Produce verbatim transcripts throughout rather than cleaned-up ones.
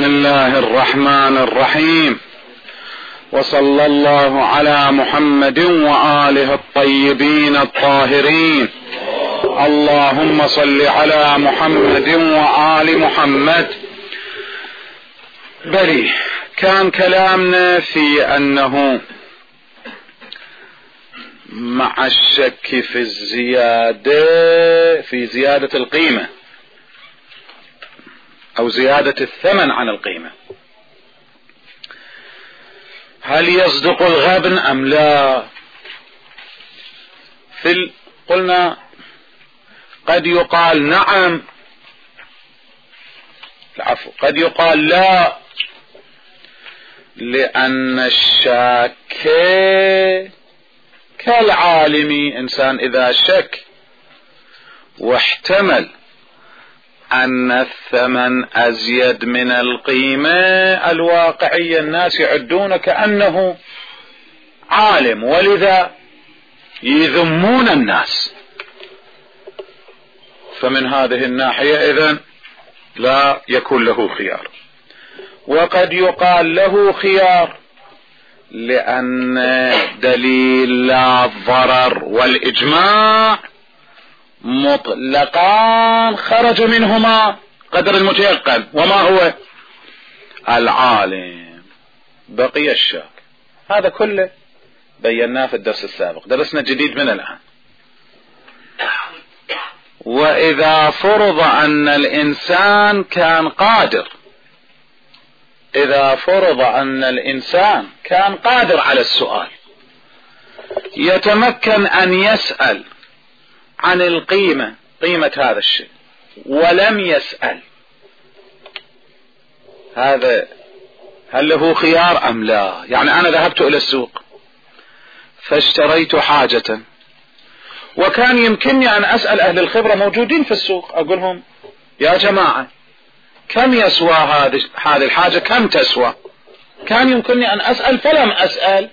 الله الرحمن الرحيم، وصلى الله على محمد وآله الطيبين الطاهرين. اللهم صل على محمد وآل محمد. بلي كان كلامنا في أنه مع الشك في الزيادة في زيادة القيمة أو زيادة الثمن عن القيمة، هل يصدق الغبن أم لا؟ في قلنا قد يقال نعم، العفو قد يقال لا، لأن الشاك كالعالم. إنسان إذا شك واحتمل أن الثمن أزيد من القيمة الواقعية، الناس يعدون كأنه عالم، ولذا يذمون الناس. فمن هذه الناحية إذن لا يكون له خيار. وقد يقال له خيار لأن دليل لا الضرر والإجماع مطلقان خرج منهما قدر المتيقن، وما هو العالم. بقي الشاك. هذا كله بيناه في الدرس السابق، درسنا جديد من الآن. وإذا فرض أن الإنسان كان قادر إذا فرض أن الإنسان كان قادر على السؤال، يتمكن أن يسأل عن القيمة قيمة هذا الشيء ولم يسأل، هذا هل له خيار أم لا؟ يعني أنا ذهبت إلى السوق فاشتريت حاجة، وكان يمكنني أن أسأل أهل الخبرة موجودين في السوق، أقولهم يا جماعة كم يسوى هذه هذه الحاجة، كم تسوى؟ كان يمكنني أن أسأل فلم أسأل،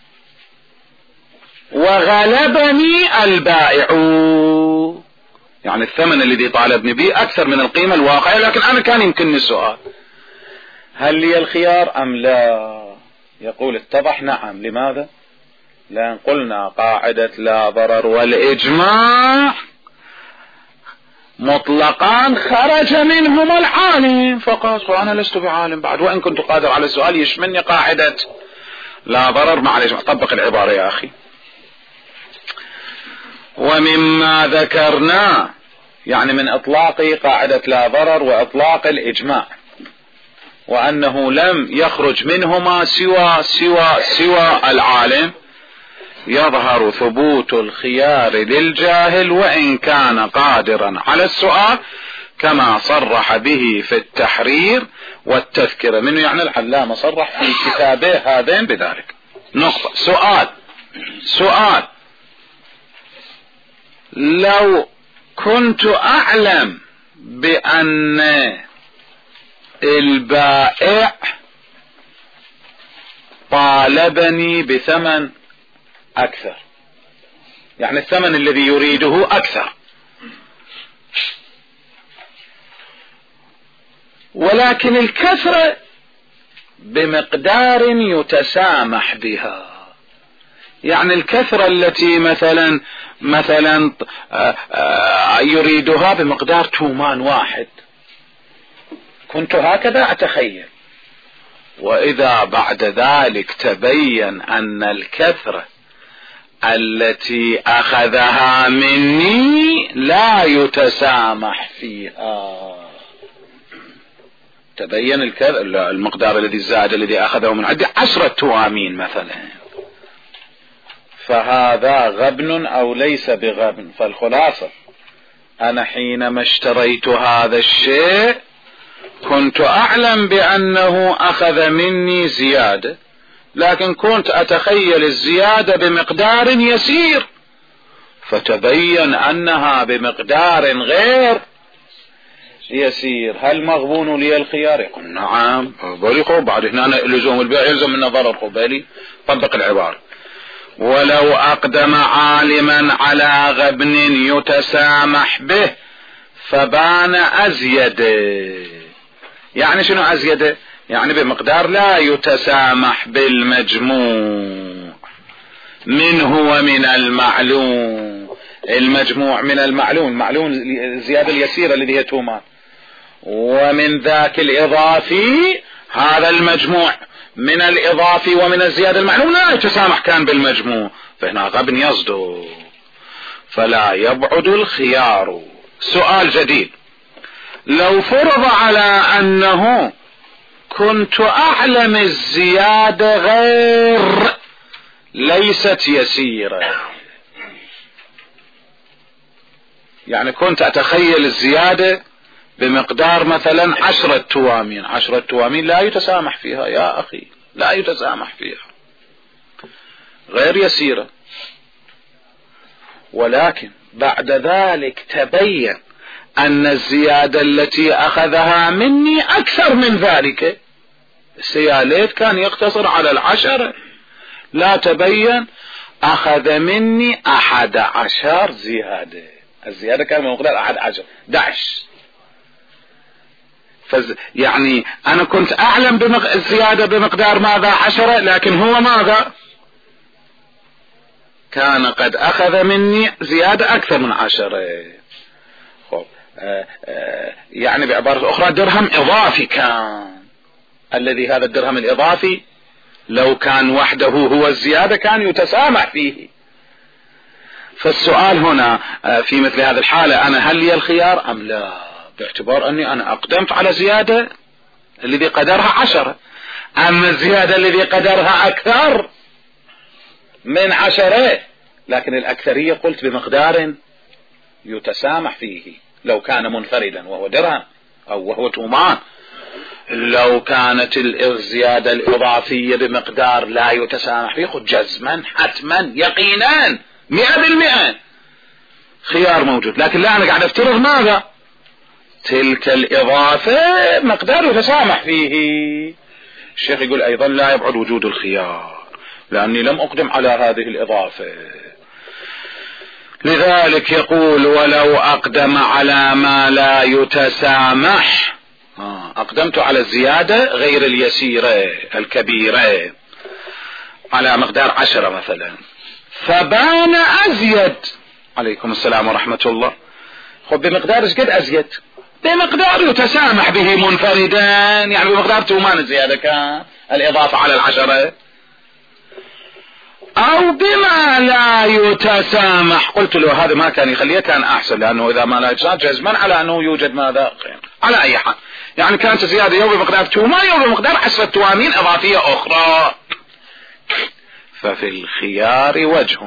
وغلبني البائع، يعني الثمن الذي طالبني به أكثر من القيمة الواقعية، لكن أنا كان يمكنني السؤال. هل لي الخيار أم لا؟ يقول اتضح نعم. لماذا؟ لأن قلنا قاعدة لا ضرر والإجماع مطلقان خرج منهما العالم فقط، وأنا لست بعالم بعد، وإن كنت قادر على السؤال يشملني قاعدة لا ضرر مع الإجماع. طبق العبارة يا أخي. ومما ذكرنا يعني من إطلاق قاعدة لا ضرر وإطلاق الإجماع، وأنه لم يخرج منهما سوى سوى سوى العالم، يظهر ثبوت الخيار للجاهل وإن كان قادرا على السؤال، كما صرح به في التحرير والتذكرة منه، يعني العلامة صرح في كتابه هذين بذلك. نقطة. سؤال سؤال لو كنت أعلم بأن البائع طالبني بثمن أكثر، يعني الثمن الذي يريده أكثر، ولكن الكثرة بمقدار يتسامح بها، يعني الكثرة التي مثلا مثلا يريدها بمقدار تومان واحد، كنت هكذا أتخيل. وإذا بعد ذلك تبين أن الكثرة التي أخذها مني لا يتسامح فيها، تبين المقدار الذي زاد الذي أخذه من عندي عشرة توامين مثلا، فهذا غبن أو ليس بغبن؟ فالخلاصة أنا حينما اشتريت هذا الشيء كنت أعلم بأنه أخذ مني زيادة، لكن كنت أتخيل الزيادة بمقدار يسير، فتبين أنها بمقدار غير يسير. هل مغبون لي الخيار؟ يقول نعم. بلي بعد هنا لزوم البيع يلزم من ضرر قبالي. طبق العبارة. ولو أقدم عالما على غبن يتسامح به فبان أزيد، يعني شنو أزيد؟ يعني بمقدار لا يتسامح بالمجموع منه ومن المعلوم. المجموع من المعلوم، المعلوم الزيادة اليسيرة الذي هي تومان، ومن ذاك الإضافي هذا المجموع من الإضافي ومن الزيادة المعلوم لا يتسامح كان بالمجموع، فهنا غبن يصدر، فلا يبعد الخيار. سؤال جديد: لو فرض على أنه كنت أعلم الزيادة غير ليست يسيرة، يعني كنت أتخيل الزيادة بمقدار مثلا عشرة توامين، عشرة توامين لا يتسامح فيها يا أخي، لا يتسامح فيها، غير يسيرة، ولكن بعد ذلك تبين أن الزيادة التي أخذها مني أكثر من ذلك. السياليت كان يقتصر على العشرة، لا تبين أخذ مني أحد عشر زيادة، الزيادة كان بمقدار أحد عشر دعش. فز يعني أنا كنت أعلم بمق... الزيادة بمقدار ماذا؟ عشرة، لكن هو ماذا؟ كان قد أخذ مني زيادة أكثر من عشرة. خب آآ آآ يعني بعبارة أخرى درهم إضافي كان، الذي هذا الدرهم الإضافي لو كان وحده هو الزيادة كان يتسامح فيه. فالسؤال هنا في مثل هذه الحالة أنا هل لي الخيار أم لا؟ باعتبار أني أنا أقدمت على زيادة الذي قدرها عشرة، أما الزيادة الذي قدرها أكثر من عشرة، لكن الأكثرية قلت بمقدار يتسامح فيه لو كان منفردا وهو درهم أو وهو تومان. لو كانت الزيادة الإضافية بمقدار لا يتسامح فيه جزما حتما يقينا مئة بالمئة خيار موجود، لكن لا أنا قاعد أفترض ماذا؟ تلك الإضافة مقدار يتسامح فيه. الشيخ يقول أيضا لا يبعد وجود الخيار لأني لم أقدم على هذه الإضافة، لذلك يقول ولو أقدم على ما لا يتسامح، أقدمت على الزيادة غير اليسيرة الكبيرة على مقدار عشرة مثلا، فبان أزيد، عليكم السلام ورحمة الله، خب بمقدار ايش قد أزيد؟ بمقدار يتسامح به منفردا، يعني بمقدار تومان الزيادة كان الإضافة على العشرة، أو بما لا يتسامح. قلت له هذا ما كان يخليه كان أحسن، لأنه إذا ما لا يتسامح جزما على أنه يوجد ماذا خير. على أي حال يعني كانت زيادة يوم بمقدار تومان يوم بمقدار عشرة توامين إضافية أخرى. ففي الخيار وجه،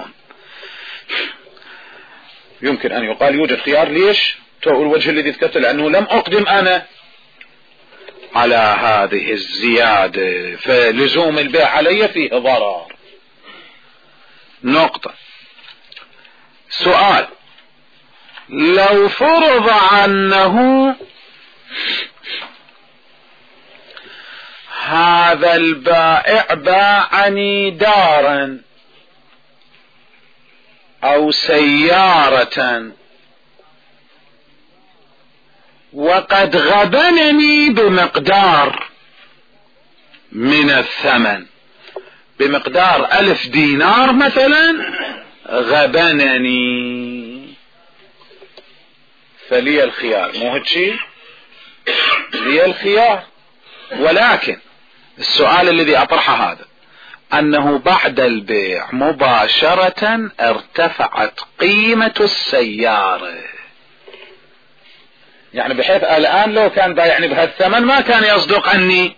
يمكن أن يقال يوجد خيار. ليش؟ تو الوجه الذي ذكرت لأنه لم أقدم أنا على هذه الزيادة، فلزوم البيع علي فيه ضرر. نقطة. سؤال: لو فرض عنه هذا البائع باعني دارا أو سيارة وقد غبنني بمقدار من الثمن، بمقدار ألف دينار مثلا غبنني، فلي الخيار. مو هيك لي الخيار، ولكن السؤال الذي أطرحه هذا أنه بعد البيع مباشرة ارتفعت قيمة السيارة، يعني بحيث الآن لو كان بايعني بهالثمن ما كان يصدق أني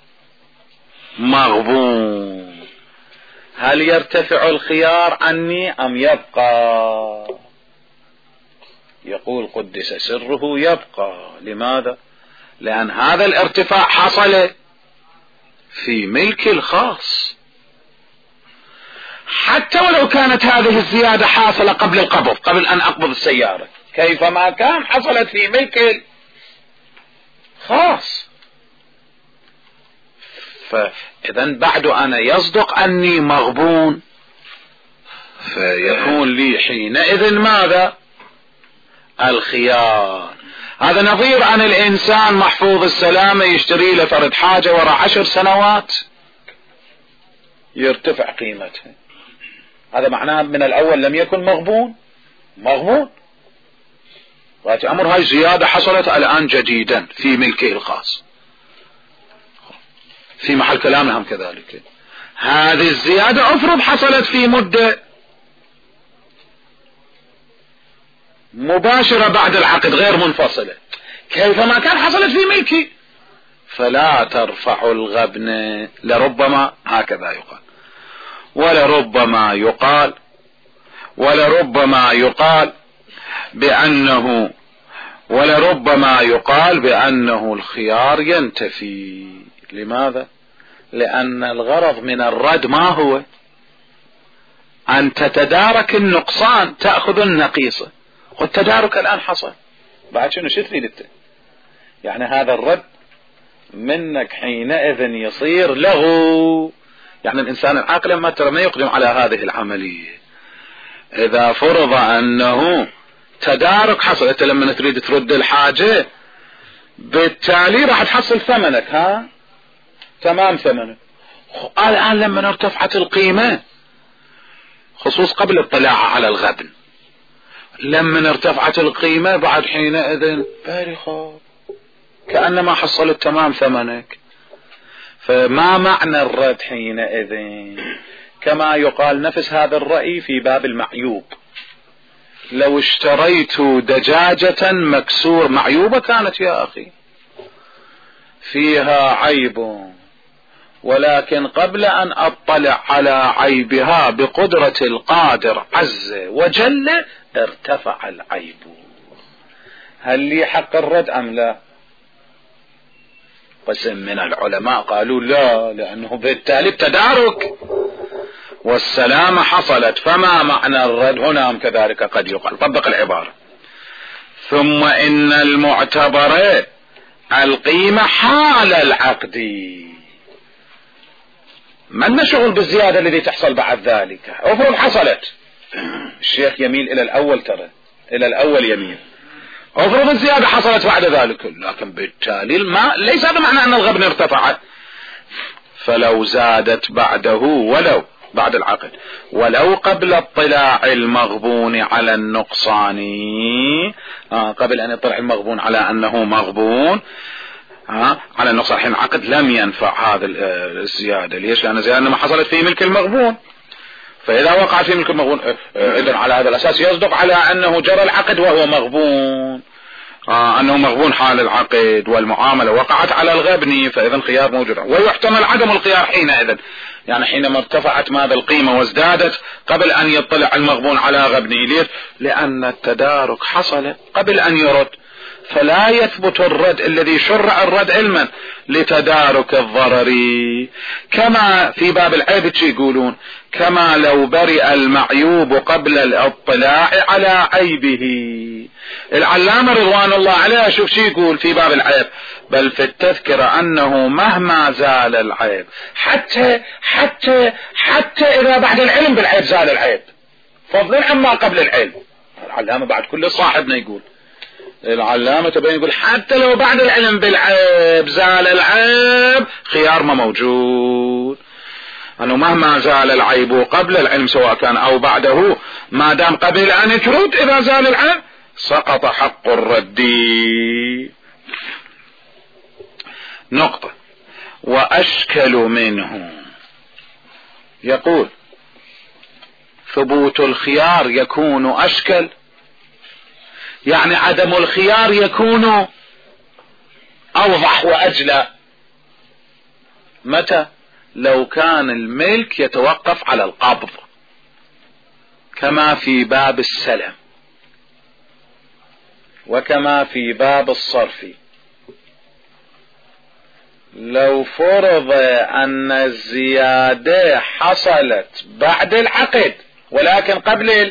مغبون. هل يرتفع الخيار عني أم يبقى؟ يقول قدس سره يبقى. لماذا؟ لأن هذا الارتفاع حصل في ملك الخاص، حتى ولو كانت هذه الزيادة حاصلة قبل القبض، قبل أن أقبض السيارة، كيفما كان حصلت في ملك الخاص. فإذا بعد أنا يصدق أني مغبون، فيكون لي حينئذ ماذا؟ الخيار. هذا نظير عن الإنسان محفوظ السلامة يشتري له فرد حاجة وراء عشر سنوات يرتفع قيمتها. هذا معناه من الأول لم يكن مغبون مغبون وقت أمر هاي زيادة حصلت الآن جديدا في ملكه الخاص في محل كلامهم كذلك. هذه الزيادة أفرض حصلت في مدة مباشرة بعد العقد غير منفصلة كيفما كان حصلت في ملكي فلا ترفع الغبن. لربما هكذا يقال ولربما يقال ولربما يقال بأنه ولربما يقال بأنه الخيار ينتفي. لماذا؟ لأن الغرض من الرد ما هو أن تتدارك النقصان تأخذ النقيصة والتدارك الآن حصل بعد شنو شو تريد انت؟ يعني هذا الرد منك حينئذ يصير له. يعني الإنسان العاقل ما ترى ما يقدم على هذه العملية. إذا فرض أنه تدارك حصل انت لما تريد ترد الحاجة بالتالي راح تحصل ثمنك ها تمام ثمنك. الآن لما ارتفعت القيمة خصوص قبل الاطلاع على الغبن لما ارتفعت القيمة بعد حينئذ بارخة كأنما حصلت تمام ثمنك. فما معنى الرد حينئذ؟ كما يقال نفس هذا الرأي في باب المعيوب. لو اشتريت دجاجة مكسور معيوبة كانت يا أخي فيها عيب ولكن قبل أن أطلع على عيبها بقدرة القادر عز وجل ارتفع العيب. هل لي حق الرد أم لا؟ قسم من العلماء قالوا لا لأنه بالتالي التدارك والسلامة حصلت. فما معنى الرد هنا أم كذلك قد يقال طبق العبارة ثم إن المعتبر القيمة حال العقد. ما شغل بالزيادة الذي تحصل بعد ذلك. افرض حصلت الشيخ يميل إلى الأول ترى إلى الأول يميل افرض الزيادة حصلت بعد ذلك لكن بالتالي الماء ليس هذا معنى أن الغبن ارتفع. فلو زادت بعده ولو بعد العقد ولو قبل اطلاع المغبون على النقصان آه قبل أن يطلع المغبون على أنه مغبون آه على النقصان حين العقد لم ينفع هذا الزيادة. ليش؟ لأن الزيادة ما حصلت في ملك المغبون. فإذا وقع في ملك المغبون إذن على هذا الأساس يصدق على أنه جرى العقد وهو مغبون آه أنه مغبون حال العقد والمعاملة وقعت على الغبن فإذا الخيار موجود ويحتمل عدم الخيار حينئذ. يعني حينما ارتفعت ماذا القيمة وازدادت قبل أن يطلع المغبون على غبنه. ليش؟ لأن التدارك حصل قبل أن يرد فلا يثبت الرد الذي شرع الرد علما لتدارك الضرر. كما في باب العيب يقولون كما لو برئ المعيوب قبل الاطلاع على عيبه. العلامة رضوان الله عليه شوف شي يقول في باب العيب بل في التذكرة أنه مهما زال العيب حتى حتى حتى إذا بعد العلم بالعيب زال العيب فضلا عما قبل العلم. العلامة بعد كل صاحبنا يقول العلامة تبين يقول حتى لو بعد العلم بالعيب زال العيب خيار ما موجود. أنه مهما زال العيب قبل العلم سواء كان أو بعده ما دام قبل أن ترد إذا زال العيب سقط حق الرد. نقطة. وأشكل منه يقول ثبوت الخيار يكون أشكل يعني عدم الخيار يكون أوضح وأجلى. متى؟ لو كان الملك يتوقف على القبض كما في باب السلم وكما في باب الصرف. لو فرض أن الزيادة حصلت بعد العقد ولكن قبل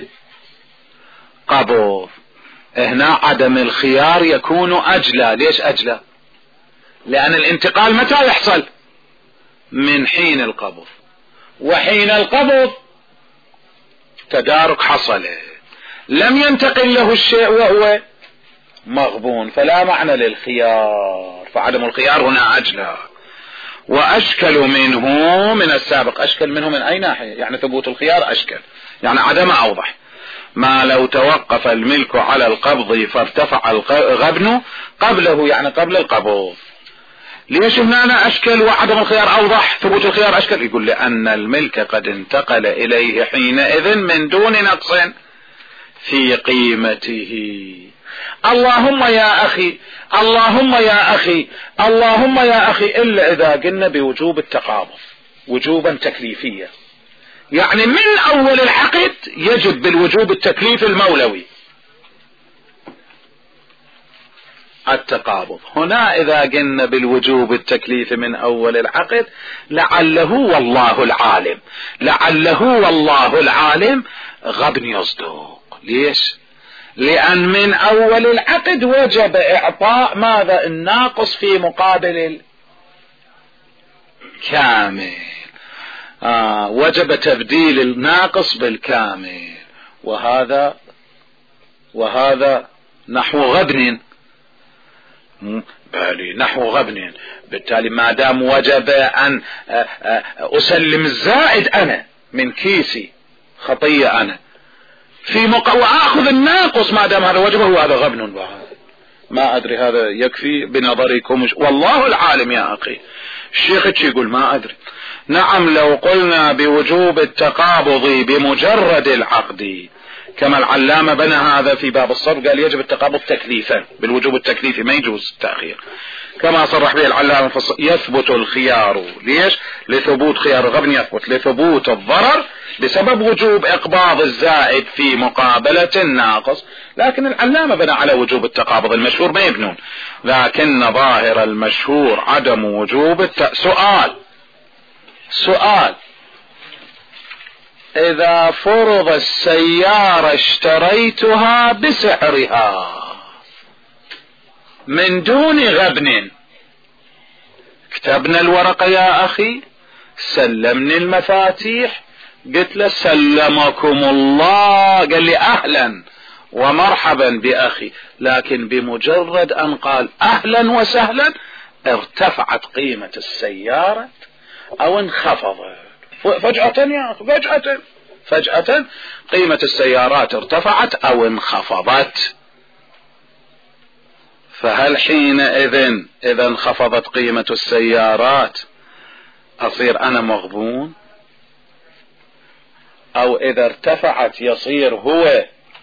القبض هنا عدم الخيار يكون أجلى. ليش أجلى؟ لأن الانتقال متى يحصل؟ من حين القبض وحين القبض تدارك حصل لم ينتقل له الشيء وهو مغبون، فلا معنى للخيار، فعدم الخيار هنا أجلى. وأشكل منه من السابق. أشكل منه من أي ناحية؟ يعني ثبوت الخيار أشكل، يعني عدم أوضح. ما لو توقف الملك على القبض فارتفع الغبن قبله، يعني قبل القبض. ليش هنا أشكل وعدم الخيار أوضح، ثبوت الخيار أشكل؟ يقول لأن الملك قد انتقل إليه حينئذ من دون نقص في قيمته. اللهم يا أخي، اللهم يا أخي، اللهم يا أخي، إلا إذا قلنا بوجوب التقابض وجوبا تكليفيا، يعني من أول العقد يجب بالوجوب التكليف المولوي التقابض. هنا إذا قلنا بالوجوب التكليف من أول العقد لعله والله العالم، لعله والله العالم غبن يصدق. ليش؟ لأن من أول العقد وجب إعطاء ماذا؟ الناقص في مقابل الكامل. آه وجب تبديل الناقص بالكامل، وهذا وهذا نحو غبن، بالي نحو غبن. بالتالي ما دام وجب أن أسلم الزائد أنا من كيسي خطية أنا في مق... وآخذ الناقص، ما دام هذا وجبه وهذا غبن. ما أدري هذا يكفي بنظركم، والله العالم يا أخي. الشيخ يقول ما أدري. نعم لو قلنا بوجوب التقابض بمجرد العقد، كما العلامة بنى هذا في باب الصرف، قال يجب التقابض تكليفا، بالوجوب التكليفي ما يجوز التأخير، كما صرح به العلامة في الصرف. يثبت الخيار، ليش؟ لثبوت خيار الغبن، يثبت لثبوت الضرر بسبب وجوب إقباض الزائد في مقابلة الناقص. لكن العلامة بنى على وجوب التقابض، المشهور ما يبنون، لكن ظاهر المشهور عدم وجوب الت... سؤال سؤال إذا فرض السيارة اشتريتها بسعرها من دون غبن، كتبنا الورقة يا أخي، سلمني المفاتيح، قلت له سلمكم الله، قال لي أهلا ومرحبا بأخي، لكن بمجرد أن قال أهلا وسهلا ارتفعت قيمة السيارة أو انخفضت فجأة يا أخي، فجأة فجأة قيمة السيارات ارتفعت أو انخفضت. فهل حينئذ إذا انخفضت قيمة السيارات أصير أنا مغبون، أو إذا ارتفعت يصير هو؟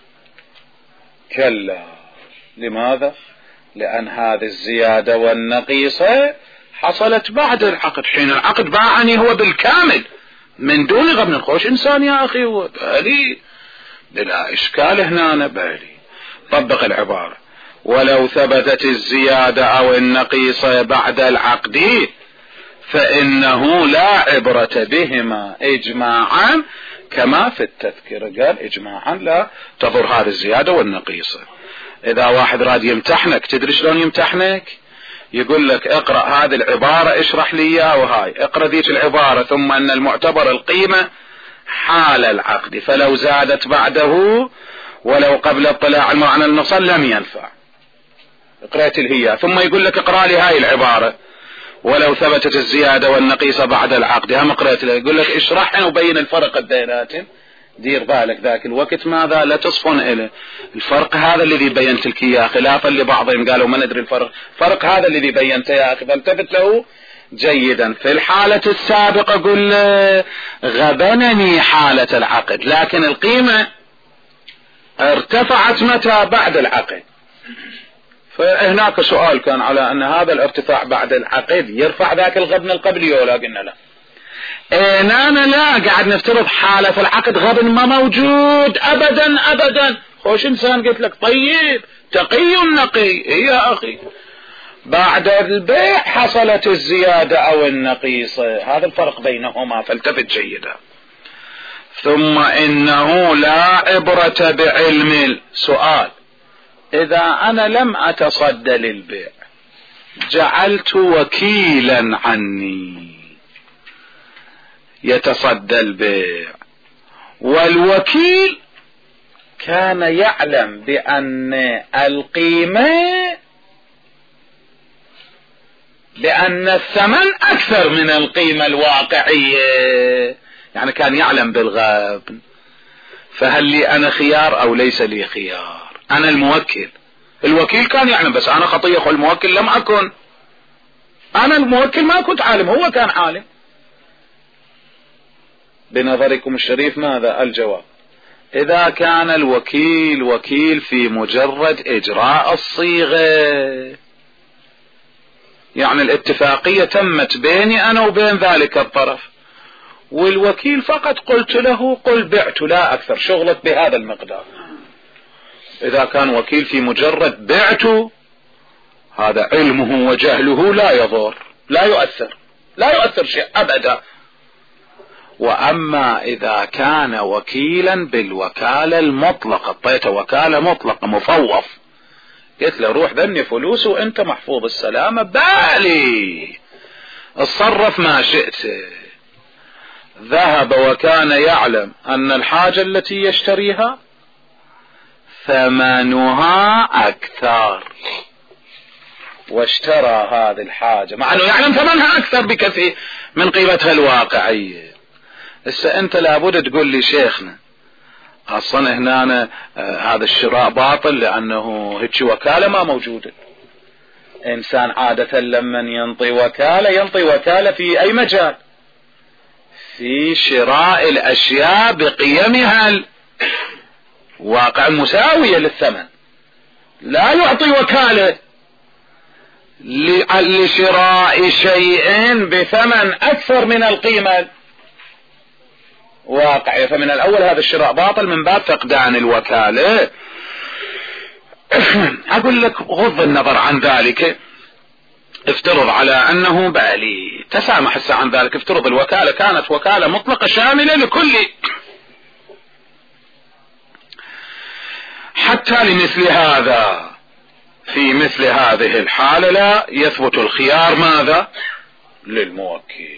كلا. لماذا؟ لأن هذه الزيادة والنقيصة حصلت بعد العقد، حين العقد باعني هو بالكامل من دون غبن. خوش إنسان يا أخي، بالي بلا إشكال هنا، بالي طبق العبارة. ولو ثبتت الزيادة أو النقيصة بعد العقد فإنه لا عبرة بهما إجماعا، كما في التذكرة قال إجماعا لا تضر هذه الزيادة والنقيصة. إذا واحد راد يمتحنك، تدري شلون يمتحنك؟ يقول لك اقرأ هذه العبارة، اشرح لي اياها، وهاي اقرأ ذيك العبارة، ثم ان المعتبر القيمة حال العقد، فلو زادت بعده ولو قبل اطلاع المعنى المصل لم ينفع. اقرأت الهيا، ثم يقول لك اقرأ لي هاي العبارة ولو ثبتت الزيادة والنقيصة بعد العقد، هم قرأت لي، يقول لك اشرحها وبين الفرق الدينات. دير بالك ذاك الوقت ماذا لا تصفن إليه الفرق هذا الذي بينت لك إياه، خلافا لبعضهم قالوا ما ندري الفرق، فرق هذا الذي بينته يا أخي، فالتفت له جيدا. في الحالة السابقة قل غبنني حالة العقد، لكن القيمة ارتفعت متى؟ بعد العقد. فهناك سؤال كان على أن هذا الارتفاع بعد العقد يرفع ذاك الغبن القبلي ولا؟ قلنا لا. انا لا قاعد نفترض حالة في العقد غبن ما موجود ابدا ابدا. خوش انسان قلت لك طيب تقي نقي يا اخي، بعد البيع حصلت الزيادة او النقيصة، هذا الفرق بينهما، فالتفت جيدا. ثم انه لا عبرة بعلم. سؤال اذا انا لم اتصدى للبيع، جعلت وكيلا عني يتصدى البيع، والوكيل كان يعلم بأن القيمة بأن الثمن أكثر من القيمة الواقعية، يعني كان يعلم بالغيب. فهل لي أنا خيار أو ليس لي خيار؟ أنا الموكل، الوكيل كان يعلم بس أنا خطية، الموكل لم أكن، أنا الموكل ما كنت عالم، هو كان عالم. بنظركم الشريف ماذا الجواب؟ إذا كان الوكيل وكيل في مجرد إجراء الصيغة، يعني الاتفاقية تمت بيني أنا وبين ذلك الطرف، والوكيل فقط قلت له قل بعت لا أكثر، شغلك بهذا المقدار. إذا كان وكيل في مجرد بعت، هذا علمه وجهله لا يضر، لا يؤثر، لا يؤثر شيء أبدا. وأما إذا كان وكيلا بالوكالة المطلقة، اعطيته وكالة مطلقة مفوض، قلت له روح ذني فلوس وانت محفوظ السلامة، بالي اتصرف ما شئت. ذهب وكان يعلم أن الحاجة التي يشتريها ثمنها أكثر، واشترى هذه الحاجة مع أنه يعلم ثمنها أكثر بكثير من قيمتها الواقعية. هسه أنت لابد تقول لي شيخنا أصلا هنا آه هذا الشراء باطل لأنه هيك وكالة ما موجودة. إنسان عادة لما ينطي وكالة ينطي وكالة في أي مجال؟ في شراء الأشياء بقيمها الواقع مساوية للثمن، لا يعطي وكالة لشراء شيء بثمن أكثر من القيمة واقعية. فمن الأول هذا الشراء باطل من باب فقدان الوكالة. أقول لك غض النظر عن ذلك، افترض على أنه بالي تسامح الساعة عن ذلك، افترض الوكالة كانت وكالة مطلقة شاملة لكل، حتى لمثل هذا في مثل هذه الحالة لا يثبت الخيار ماذا؟ للموكل.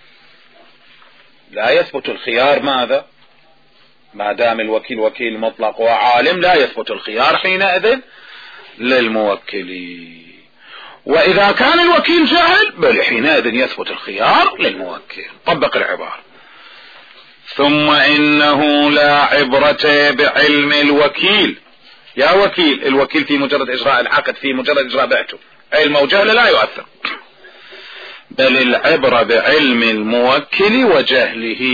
لا يثبت الخيار ماذا؟ ما دام الوكيل وكيل مطلق وعالم لا يثبت الخيار حينئذ للموكل. وإذا كان الوكيل جاهل بل حينئذ يثبت الخيار للموكل. طبق العبارة. ثم إنه لا عبرة بعلم الوكيل. يا وكيل، الوكيل في مجرد إجراء العقد، في مجرد إجراء بعته، علم وجهل لا يؤثر، بل العبرة بعلم الموكل وجهله.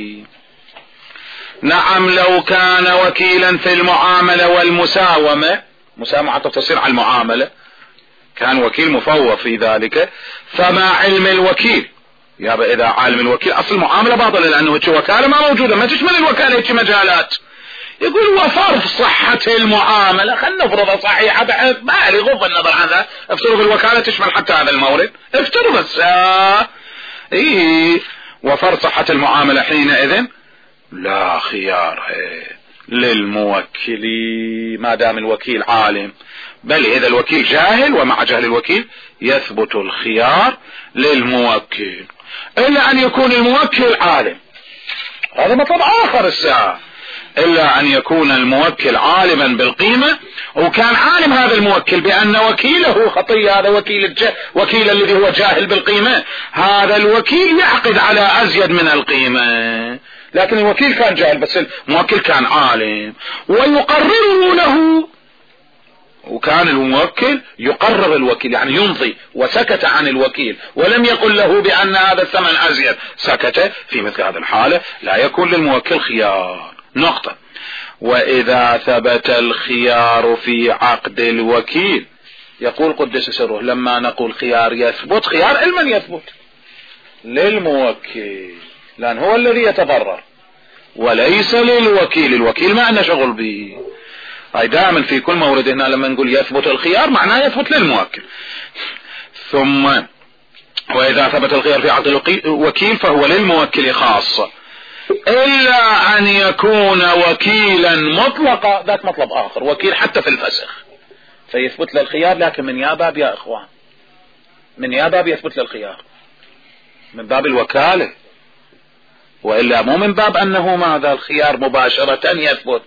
نعم لو كان وكيلا في المعاملة والمساومة، مسامحة تصير على المعاملة، كان وكيل مفوض في ذلك، فما علم الوكيل؟ يا إذا عالم الوكيل أصل المعاملة باطلة لأنه هيك وكالة ما موجودة، ما تشمل الوكالة هيك مجالات. يقول وفرض صحة المعاملة، خلنا نفرضها صحيحة بالي غض النظر عن ذا، افترض الوكالة تشمل حتى هذا المورد، افترض الساعة ايه وفرض صحة المعاملة حينئذ لا خيار للموكل ما دام الوكيل عالم، بل إذا الوكيل جاهل ومع جهل الوكيل يثبت الخيار للموكل، إلا أن يكون الموكل عالم. هذا مطلب آخر الساعة، إلا أن يكون الموكل عالما بالقيمة، وكان عالم هذا الموكل بأن وكيله خطية، هذا وكيل الج... وكيل الذي هو جاهل بالقيمة، هذا الوكيل يعقد على أزيد من القيمة، لكن الوكيل كان جاهل بس الموكل كان عالم ويقرره له، وكان الموكل يقرر الوكيل يعني يمضي، وسكت عن الوكيل ولم يقل له بأن هذا الثمن أزيد، سكت. في مثل هذه الحالة لا يكون للموكل خيار. نقطة. وإذا ثبت الخيار في عقد الوكيل، يقول قدس سره لما نقول خيار يثبت، خيار علما يثبت للموكل لأن هو الذي يتضرر وليس للوكيل، الوكيل ما أنا شغل به. أي دائما في كل مورد هنا لما نقول يثبت الخيار معناه يثبت للموكل. ثم وإذا ثبت الخيار في عقد الوكيل فهو للموكل خاصة، إلا أن يكون وكيلا مطلقا، ذاك مطلب آخر، وكيل حتى في الفسخ فيثبت للخيار، لكن من يا باب يا إخوان، من يا باب يثبت للخيار؟ من باب الوكالة، وإلا مو من باب أنه ماذا الخيار مباشرة يثبت،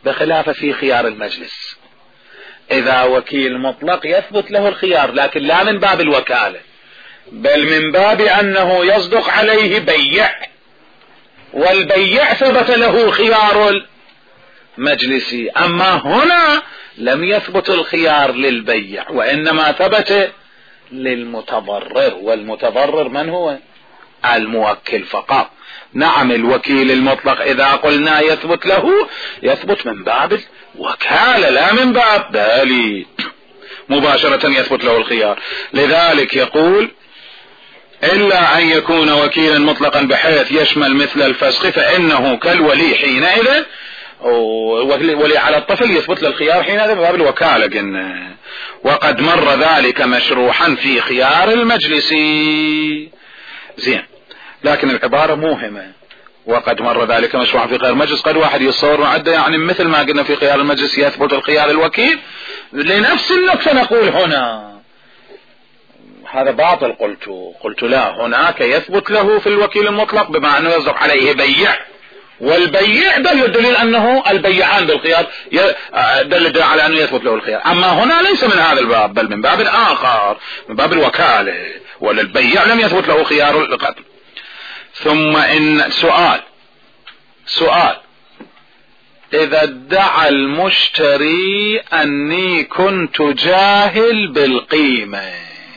بخلاف في خيار المجلس. إذا وكيل مطلق يثبت له الخيار، لكن لا من باب الوكالة، بل من باب أنه يصدق عليه بيع، والبيع ثبت له خيار المجلس. أما هنا لم يثبت الخيار للبيع، وإنما ثبت للمتضرر، والمتضرر من هو؟ الموكل فقط. نعم الوكيل المطلق إذا قلنا يثبت له، يثبت من باب الوكالة لا من باب بالي مباشرة يثبت له الخيار. لذلك يقول إلا أن يكون وكيلا مطلقا بحيث يشمل مثل الفسخ فإنه كالولي حينئذ، ولي على الطفل يثبت له الخيار حينئذ من باب الوكالة قلنا. وقد مر ذلك مشروحا في خيار المجلس. زين، لكن العبارة موهمة، وقد مر ذلك مشروعا في خيار المجلس. قد واحد يتصور وعده يعني مثل ما قلنا في خيار المجلس يثبت الخيار الوكيل، لنفس النقطة نقول هنا هذا باطل. قلت قلت لا، هناك يثبت له في الوكيل المطلق بما أنه يصدق عليه بيع، والبيع دل دليل أنه البيعان بالخيار دل دل على أنه يثبت له الخيار. أما هنا ليس من هذا الباب، بل من باب آخر، من باب الوكالة، وللبيع لم يثبت له خيار القتل. ثم إن سؤال سؤال إذا ادعى المشتري أني كنت جاهل بالقيمة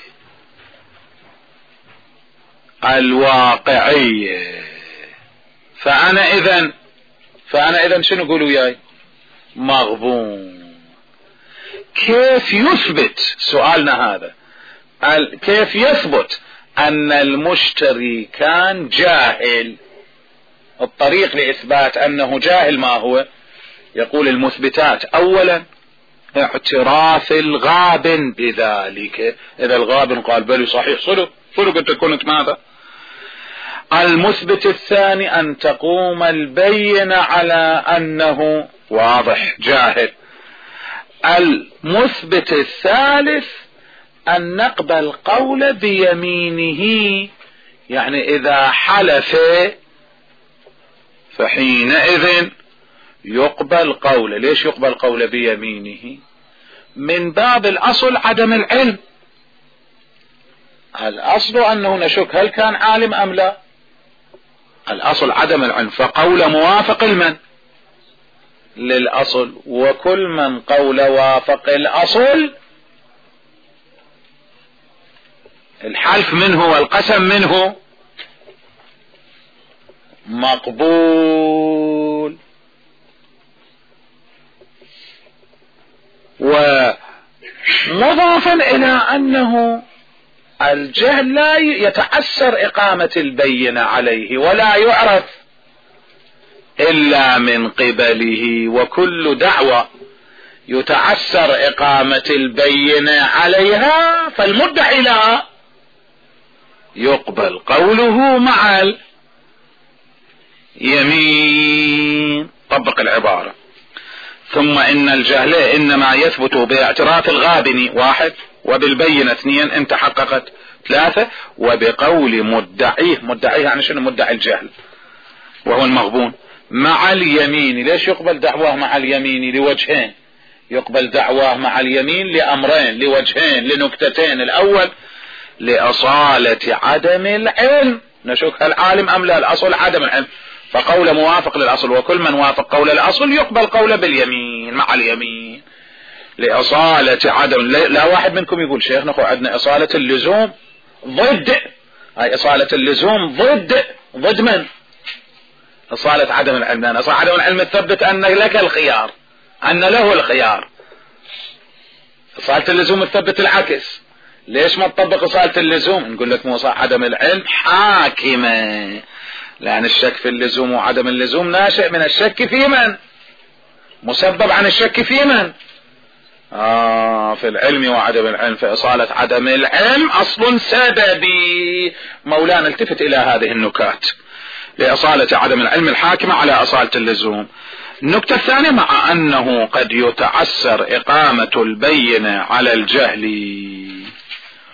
الواقعية، فأنا إذن فأنا إذن شنو قولوا ياي؟ مغبون. كيف يثبت سؤالنا هذا؟ كيف يثبت أن المشتري كان جاهل؟ الطريق لإثبات أنه جاهل ما هو؟ يقول المثبتات أولا اعتراف الغابن بذلك. إذا الغابن قال بلي صحيح صدق صدق أنت كنت ماذا؟ المثبت الثاني أن تقوم البينة على أنه واضح جاهل. المثبت الثالث أن نقبل قول بيمينه، يعني إذا حلف فحينئذ يقبل قوله. ليش يقبل قوله بيمينه؟ من باب الأصل عدم العلم. الأصل أنه نشك هل كان عالم أم لا، الأصل عدم العلم، فقول موافق المن للأصل، وكل من قول وافق الأصل الحلف منه والقسم منه مقبول. ومضافا إلى أنه الجهل لا يتعسر إقامة البينة عليه ولا يعرف إلا من قبله، وكل دعوة يتعسر إقامة البينة عليها فالمدعي لها يقبل قوله مع اليمين. طبق العبارة. ثم إن الجهل إنما يثبت باعتراف الغابن واحد، وبالبينة اثنين إن تحققت ثلاثة، وبقول مدعيه. مدعيه يعني شنو؟ مدعي الجهل وهو المغبون مع اليمين. ليش يقبل دعواه مع اليمين؟ لوجهين. يقبل دعواه مع اليمين لأمرين، لوجهين، لنكتتين. الأول لأصالة عدم العلم، نشك هل عالم أم لا، الأصل عدم العلم، فقول موافق للأصل، وكل من وافق قول الأصل يقبل قوله باليمين مع اليمين. لأصالة عدم، لا واحد منكم يقول شيخ نخو عندنا أصالة اللزوم ضد، هاي أصالة اللزوم ضد ضد من؟ أصالة عدم العلم. لأن أصالة عدم العلم تثبت أن لك الخيار، أن له الخيار. أصالة اللزوم تثبت العكس. ليش ما تطبق أصالة اللزوم؟ نقول لك مو عدم العلم حاكمة، لأن الشك في اللزوم وعدم اللزوم ناشئ من الشك في من؟ مسبب عن الشك في من؟ آه في العلم وعدم العلم. فإصالة عدم العلم أصل سببي. مولانا التفت إلى هذه النكات. لإصالة عدم العلم الحاكمة على أصالة اللزوم. النكتة الثانية مع أنه قد يتعسر إقامة البينة على الجهل،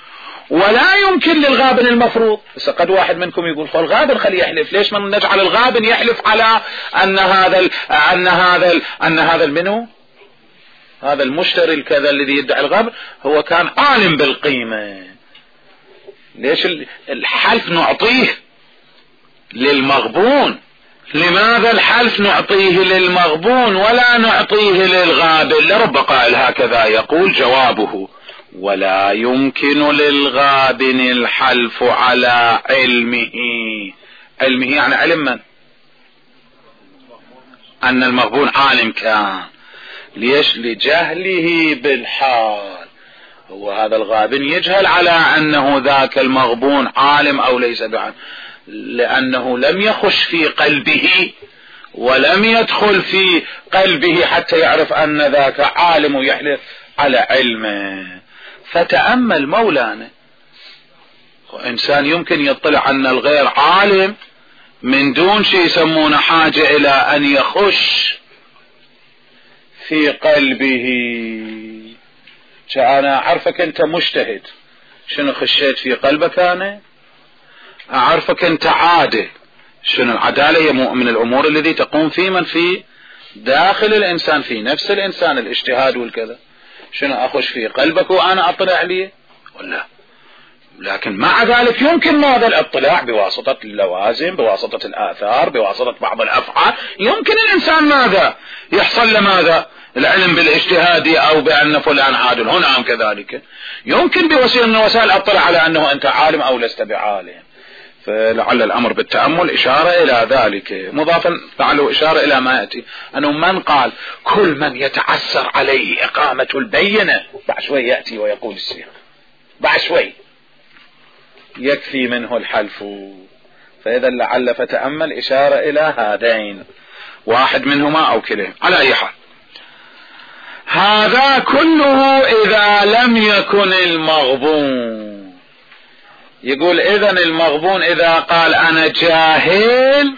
ولا يمكن للغابن المفروض. بس قد واحد منكم يقول فالغابن خليه يحلف، ليش ما نجعل الغابن يحلف على أن هذا ال أن هذا ال أن هذا المنو هذا المشتري الكذا الذي يدعي الغابن هو كان عالم بالقيمة. ليش الحلف نعطيه للمغبون؟ لماذا الحلف نعطيه للمغبون ولا نعطيه للغابن؟ لرب قائل هكذا يقول جوابه: ولا يمكن للغابن الحلف على علمه. علمه يعني علم من؟ أن المغبون عالم كان. ليش؟ لجهله بالحال. هو هذا الغابن يجهل على أنه ذاك المغبون عالم أو ليس بعالم، لأنه لم يخش في قلبه ولم يدخل في قلبه حتى يعرف أن ذاك عالم ويحلف على علمه. فتأمل مولانا، إنسان يمكن يطلع أن الغير عالم من دون شيء يسمونه حاجة إلى أن يخش في قلبه. أنا أعرفك أنت مجتهد، شنو خشيت في قلبك؟ أنا أعرفك أنت عادل، شنو العدالة؟ هي من الأمور التي تقوم في من في داخل الإنسان، في نفس الإنسان، الاجتهاد والكذا. شنو أخش في قلبك وأنا أطلع عليه ولا؟ لكن مع ذلك يمكن ماذا؟ الاطلاع بواسطة اللوازم، بواسطة الآثار، بواسطة بعض الأفعال. يمكن الإنسان ماذا يحصل له؟ ماذا؟ العلم بالاجتهاد أو بأن فلان عادل. هنا كذلك يمكن بوسيلة من وسائل اطلع على أنه أنت عالم أو لست بعالم. فلعل الأمر بالتأمل إشارة إلى ذلك، مضافا لعله إشارة إلى ما يأتي أنه من قال كل من يتعسر عليه إقامة البينة بعد شوي يأتي ويقول السياق بعد شوي يكفي منه الحلف. فإذا لعل فتأمل إشارة إلى هذين، واحد منهما أو كلهم. على أي حال، هذا كله إذا لم يكن المغبون. يقول إذن المغبون إذا قال أنا جاهل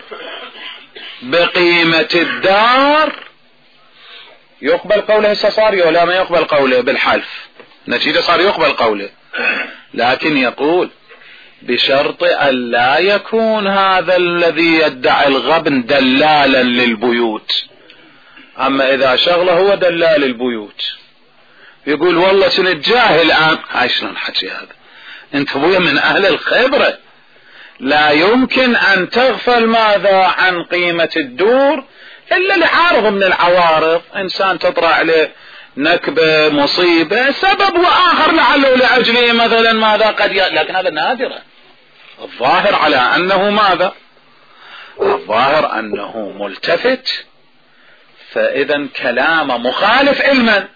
بقيمة الدار يقبل قوله. صار ولا ما يقبل قوله بالحلف؟ نتيجة صار يقبل قوله، لكن يقول بشرط أن لا يكون هذا الذي يدعي الغبن دلالا للبيوت. أما إذا شغله هو دلال البيوت، يقول والله سنتجاهل الآن، هاي شلون الحكي هذا؟ انت ابويا من أهل الخبرة، لا يمكن أن تغفل ماذا عن قيمة الدور إلا لعارض من العوارض. إنسان تطرأ عليه نكبة، مصيبة، سبب وآخر لعله لأجله مثلا ماذا قد ي... لكن هذا نادرا. الظاهر على أنه ماذا؟ الظاهر أنه ملتفت. فإذا كلام مخالف علما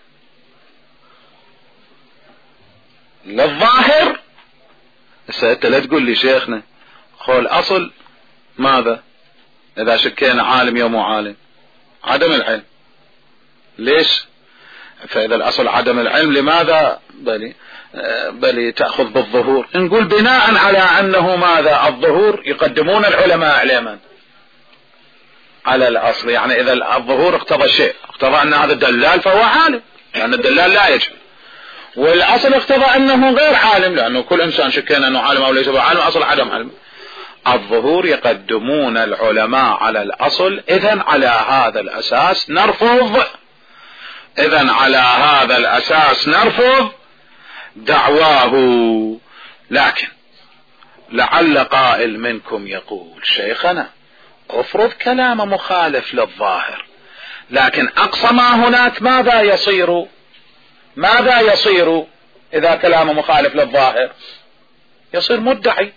للظاهر. انت لا تقول لي شيخنا قول أصل ماذا إذا شكينا عالم يا مو عالم؟ عدم العلم. ليش؟ فإذا الأصل عدم العلم لماذا بلي بلي تأخذ بالظهور؟ نقول بناء على أنه ماذا؟ الظهور يقدمون العلماء على من؟ على الأصل. يعني إذا الظهور اقتضى شيء، اقتضى أن هذا الدلال فهو عالم، لأن الدلال لا يجب. والأصل اقتضى أنه غير عالم، لأنه كل إنسان شكينا أنه عالم أو ليس بعالم، أصل عدم علم. الظهور يقدمون العلماء على الأصل. إذن على هذا الأساس نرفض إذن على هذا الأساس نرفض دعواه. لكن لعل قائل منكم يقول شيخنا افرض كلام مخالف للظاهر، لكن أقصى ما هناك ماذا يصير؟ ماذا يصير إذا كلام مخالف للظاهر؟ يصير مدعي،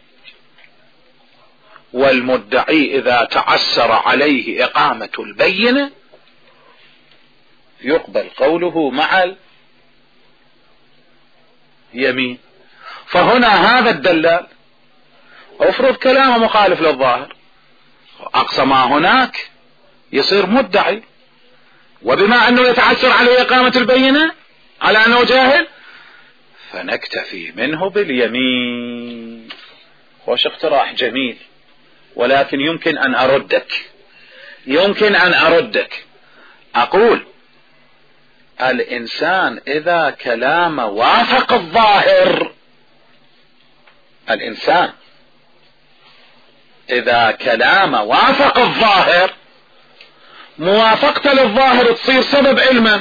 والمدعي إذا تعسر عليه إقامة البينة يقبل قوله مع اليمين. فهنا هذا الدلال افرض كلام مخالف للظاهر، أقصى ما هناك يصير مدعي، وبما أنه يتعسر عليه إقامة البينة على أنه جاهل فنكتفي منه باليمين. خوش اقتراح جميل، ولكن يمكن أن أردك يمكن أن أردك أقول الإنسان إذا كلام وافق الظاهر الإنسان إذا كلامه وافق الظاهر، موافقته للظاهر تصير سبب علما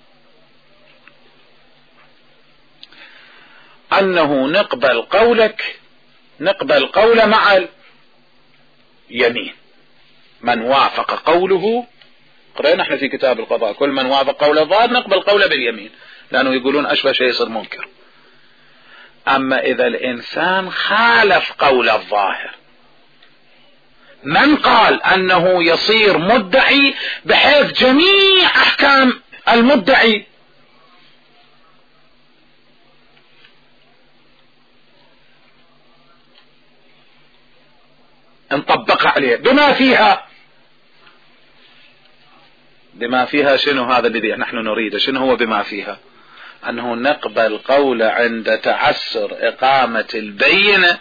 أنه نقبل قولك، نقبل قوله مع اليمين. من وافق قوله، قرأنا احنا في كتاب القضاء، كل من وافق قول الظاهر نقبل قوله باليمين، لأنه يقولون أشبه شيء يصير منكر. أما إذا الإنسان خالف قول الظاهر، من قال أنه يصير مدعي بحيث جميع أحكام المدعي نطبق عليه بما فيها. بما فيها شنو هذا الذي نحن نريده؟ شنو هو بما فيها؟ أنه نقبل قول عند تعسر إقامة البينة،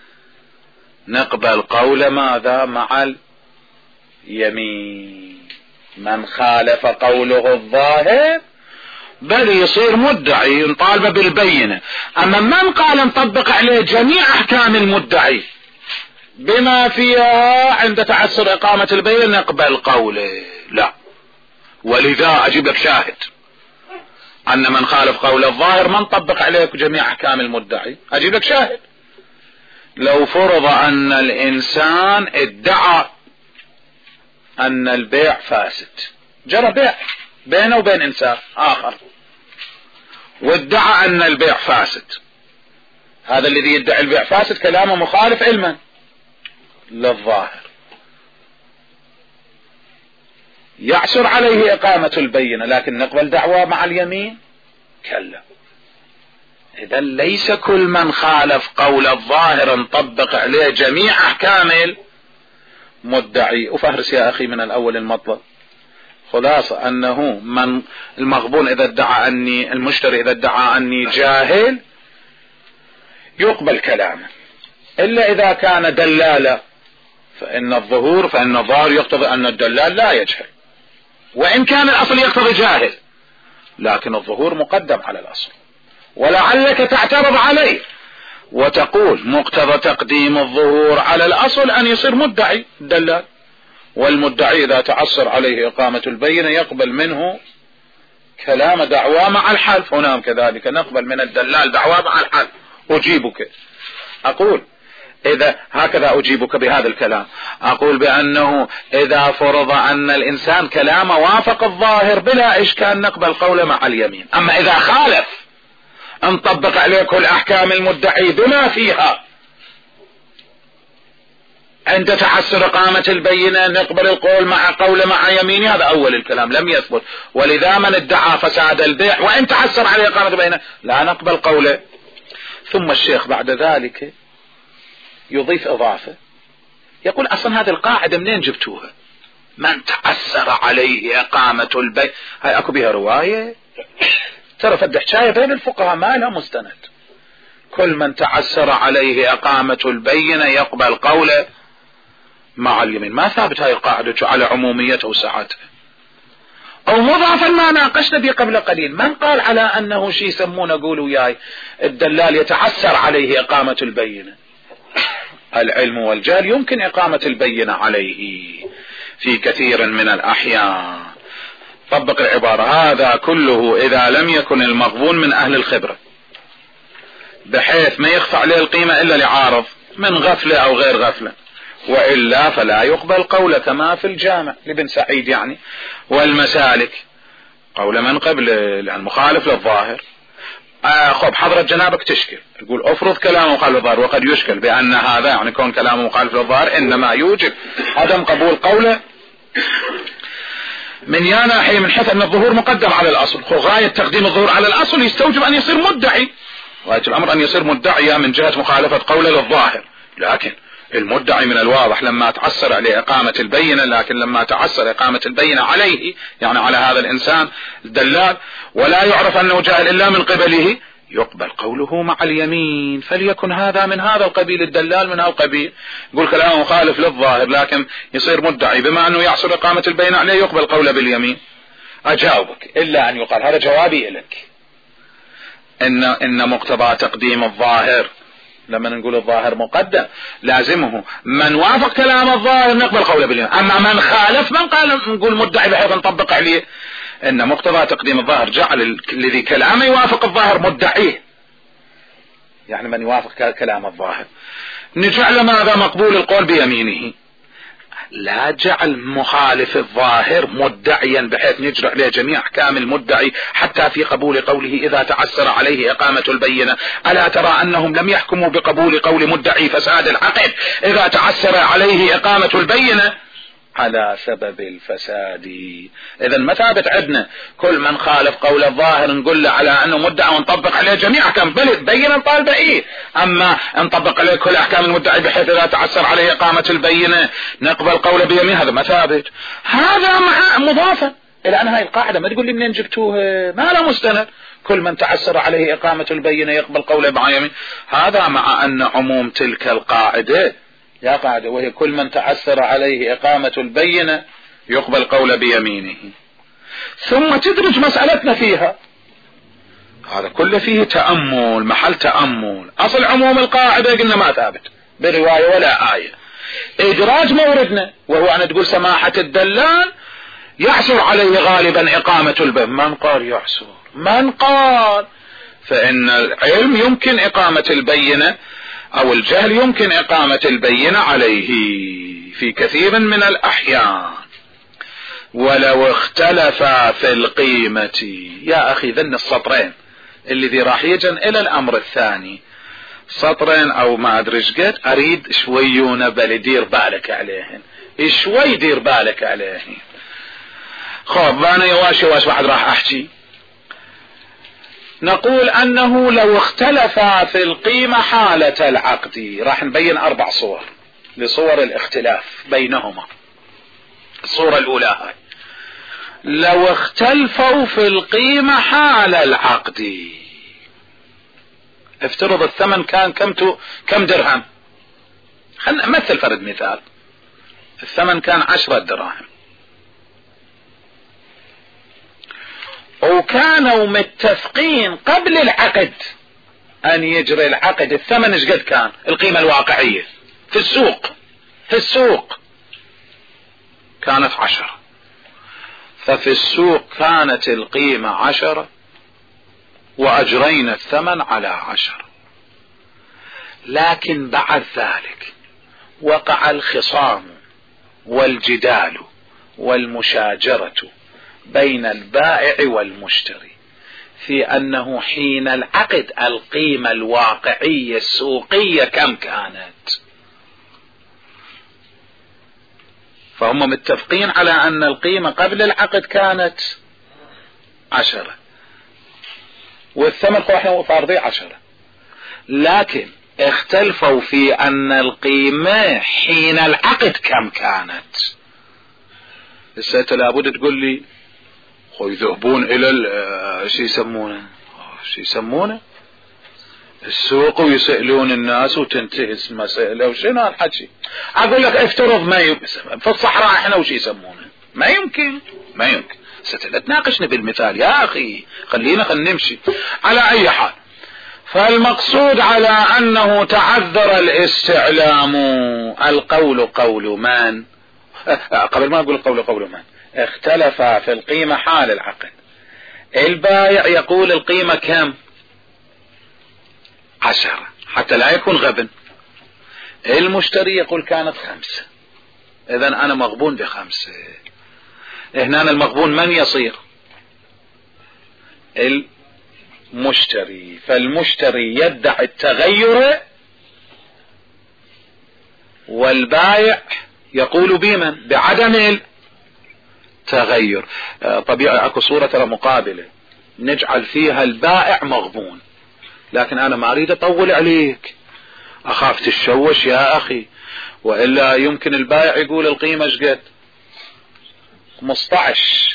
نقبل قول ماذا؟ مع اليمين. من خالف قوله الظاهر بل يصير مدعي نطالب بالبينة. أما من قال نطبق عليه جميع أحكام المدعي بما فيها عند تعسر إقامة البينة نقبل قوله، لا. ولذا أجيب لك شاهد أن من خالف قول الظاهر ما نطبق عليه جميع أحكام المدعي. أجيب لك شاهد. لو فرض أن الإنسان ادعى أن البيع فاسد، جرى بيع بينه وبين إنسان آخر وادعى أن البيع فاسد، هذا الذي يدعي البيع فاسد كلامه مخالف علما للظاهر، يعسر عليه إقامة البينة، لكن نقبل دعوة مع اليمين؟ كلا. إذا ليس كل من خالف قول الظاهر نطبق عليه جميع أحكام المدعي. وفهرس يا أخي من الأول المطلب. خلاصة أنه من المغبون إذا ادعى أني المشتري إذا ادعى أني جاهل يقبل كلامه، إلا إذا كان دلالا، فإن الظهور فإن الظاهر يقتضي أن الدلال لا يجهل، وإن كان الأصل يقتضي جاهل، لكن الظهور مقدم على الأصل. ولعلك تعترض عليه وتقول مقتضى تقديم الظهور على الأصل أن يصير مدعي الدلال، والمدعي إذا تعسر عليه إقامة البينة يقبل منه كلام دعوى مع الحلف. هنا كذلك نقبل من الدلال دعوى مع الحلف. أجيبك، أقول إذا هكذا أجيبك بهذا الكلام، أقول بأنه إذا فرض أن الإنسان كلامه وافق الظاهر بلا إشكال نقبل قوله مع اليمين. أما إذا خالف نطبق عليه كل أحكام المدعي بما فيها عند تعسر إقامة البينة نقبل القول مع قوله مع يمين. هذا أول الكلام لم يثبت. ولذا من ادعى فساد البيع وإن تعسر عليه إقامة البينة لا نقبل قوله. ثم الشيخ بعد ذلك يضيف إضافة، يقول أصلا هذه القاعدة منين جبتوها؟ من تعسر عليه إقامة البيع، هاي أكو بها رواية؟ ترى فد حكاية بين الفقهاء ما لها مستند. كل من تعسر عليه إقامة البينة يقبل قوله مع اليمين. ما ثابت هاي القاعدة على عموميتها وسعتها. أو مضافا ما ناقشنا به قبل قليل، من قال على أنه شيء يسمونه قولوا وياي الدلال يتعسر عليه إقامة البينة؟ العلم والجهل يمكن إقامة البينة عليه في كثير من الأحيان. طبق العبارة، هذا كله إذا لم يكن المغبون من أهل الخبرة بحيث ما يخفى عليه القيمة إلا لعارض من غفلة أو غير غفلة، وإلا فلا يقبل قول كما في الجامع لابن سعيد يعني والمسالك قول من قبل لأن مخالف للظاهر. آه خب حضرة جنابك تشكل، يقول افرض كلامه مخالف للظاهر، وقد يشكل بأن هذا يعني كون كلامه مخالف للظاهر إنما يوجب عدم قبول قوله من يا ناحية من حيث أن الظهور مقدم على الأصل. غاية تقديم الظهور على الأصل يستوجب أن يصير مدعي، غاية الأمر أن يصير مدعيا من جهة مخالفة قوله للظاهر. لكن المدعي من الواضح لما تعسر عليه إقامة البينة، لكن لما تعسر إقامة البينة عليه يعني على هذا الإنسان الدلال ولا يعرف أنه جاهل إلا من قبله يقبل قوله مع اليمين. فليكن هذا من هذا القبيل، الدلال من هذا القبيل، يقول كلامه مخالف للظاهر لكن يصير مدعي بما أنه يعسر إقامة البينة عليه يقبل قوله باليمين. أجاوبك إلا أن يقال، هذا جوابي لك، إن, إن مقتضى تقديم الظاهر لما نقول الظاهر مقدم لازمه من وافق كلام الظاهر نقبل قوله باليمين، اما من خالف من قال نقول مدعي بحيث نطبق عليه. ان مقتضى تقديم الظاهر جعل الذي كلامه يوافق الظاهر مدعيه، يعني من يوافق كلام الظاهر نجعل ماذا مقبول القول بيمينه، لا جعل مخالف الظاهر مدعيا بحيث نجرى عليه جميع احكام المدعي حتى في قبول قوله اذا تعسر عليه اقامة البينة. الا ترى انهم لم يحكموا بقبول قول مدعي فساد العقد اذا تعسر عليه اقامة البينة على سبب الفساد. اذا ما ثابت عندنا كل من خالف قول الظاهر نقول له على انه مدعي ونطبق عليه جميع احكام بينة طالبة ايه، اما نطبق عليه كل احكام المدعي بحيث اذا تعسر عليه اقامة البينة نقبل قوله بيمين، هذا ما ثابت. هذا مع مضافا الى ان هاي القاعدة ما تقول لي منين جبتوها، ما له مستند. كل من تعسر عليه اقامة البينة يقبل قوله بيمين، هذا مع ان عموم تلك القاعدة يا قاعدة وهي كل من تعسر عليه إقامة البينة يقبل قول بيمينه. ثم تدرج مسألتنا فيها، هذا كله فيه تأمل، محل تأمل. أصل عموم القاعدة قلنا ما ثابت برواية ولا آية. إدراج موردنا وهو أن تقول سماحة الدلال يعسر عليه غالبا إقامة البينة، من قال يعسر؟ من قال؟ فإن العلم يمكن إقامة البينة او الجهل يمكن اقامة البينة عليه في كثير من الاحيان. ولو اختلف في القيمة، يا اخي ذن السطرين الذي راح يجن الى الامر الثاني، سطرين او ما ادري ايش قد اريد شويون بل دير بالك عليهن، شوي دير بالك عليهن. خب انا يواش يواش واحد راح احكي. نقول انه لو اختلف في القيمة حالة العقد، راح نبين اربع صور لصور الاختلاف بينهما. الصورة الاولى هاي لو اختلفوا في القيمة حال العقد، افترض الثمن كان كم تو كم درهم، خلنا نمثل فرد مثال، الثمن كان عشرة دراهم وكانوا متفقين قبل العقد ان يجري العقد الثمن ايش قد كان القيمة الواقعية في السوق، في السوق كانت عشرة، ففي السوق كانت القيمة عشرة واجرينا الثمن على عشرة. لكن بعد ذلك وقع الخصام والجدال والمشاجرة بين البائع والمشتري في انه حين العقد القيمة الواقعية السوقية كم كانت، فهم متفقين على ان القيمة قبل العقد كانت عشرة والثمن احنا فارضيه عشرة، لكن اختلفوا في ان القيمة حين العقد كم كانت. لسه لابد تقول لي يذهبون الى شو يسمونه شو يسمونه السوق ويسألون الناس وتنتهي المسألة وشنو الحكي. اقول لك افترض ما يمكن في الصحراء احنا وش يسمونه، ما يمكن ما يمكن ستناقشني بالمثال يا اخي، خلينا خلينا نمشي. على اي حال فالمقصود على انه تعذر الاستعلام. القول قول من، قبل ما اقول القول قول من، اختلف في القيمة حال العقد. البائع يقول القيمة كم عشرة حتى لا يكون غبن، المشتري يقول كانت خمسة، اذا انا مغبون بخمسة. هنا المغبون من يصير؟ المشتري، فالمشتري يدعي التغير والبائع يقول بمن بعدم التغير. طبيعي اكو صورة ترى مقابلة نجعل فيها البائع مغبون، لكن انا ما اريد اطول عليك اخاف تتشوش يا اخي، والا يمكن البائع يقول القيمة ايش قد خمسة عشر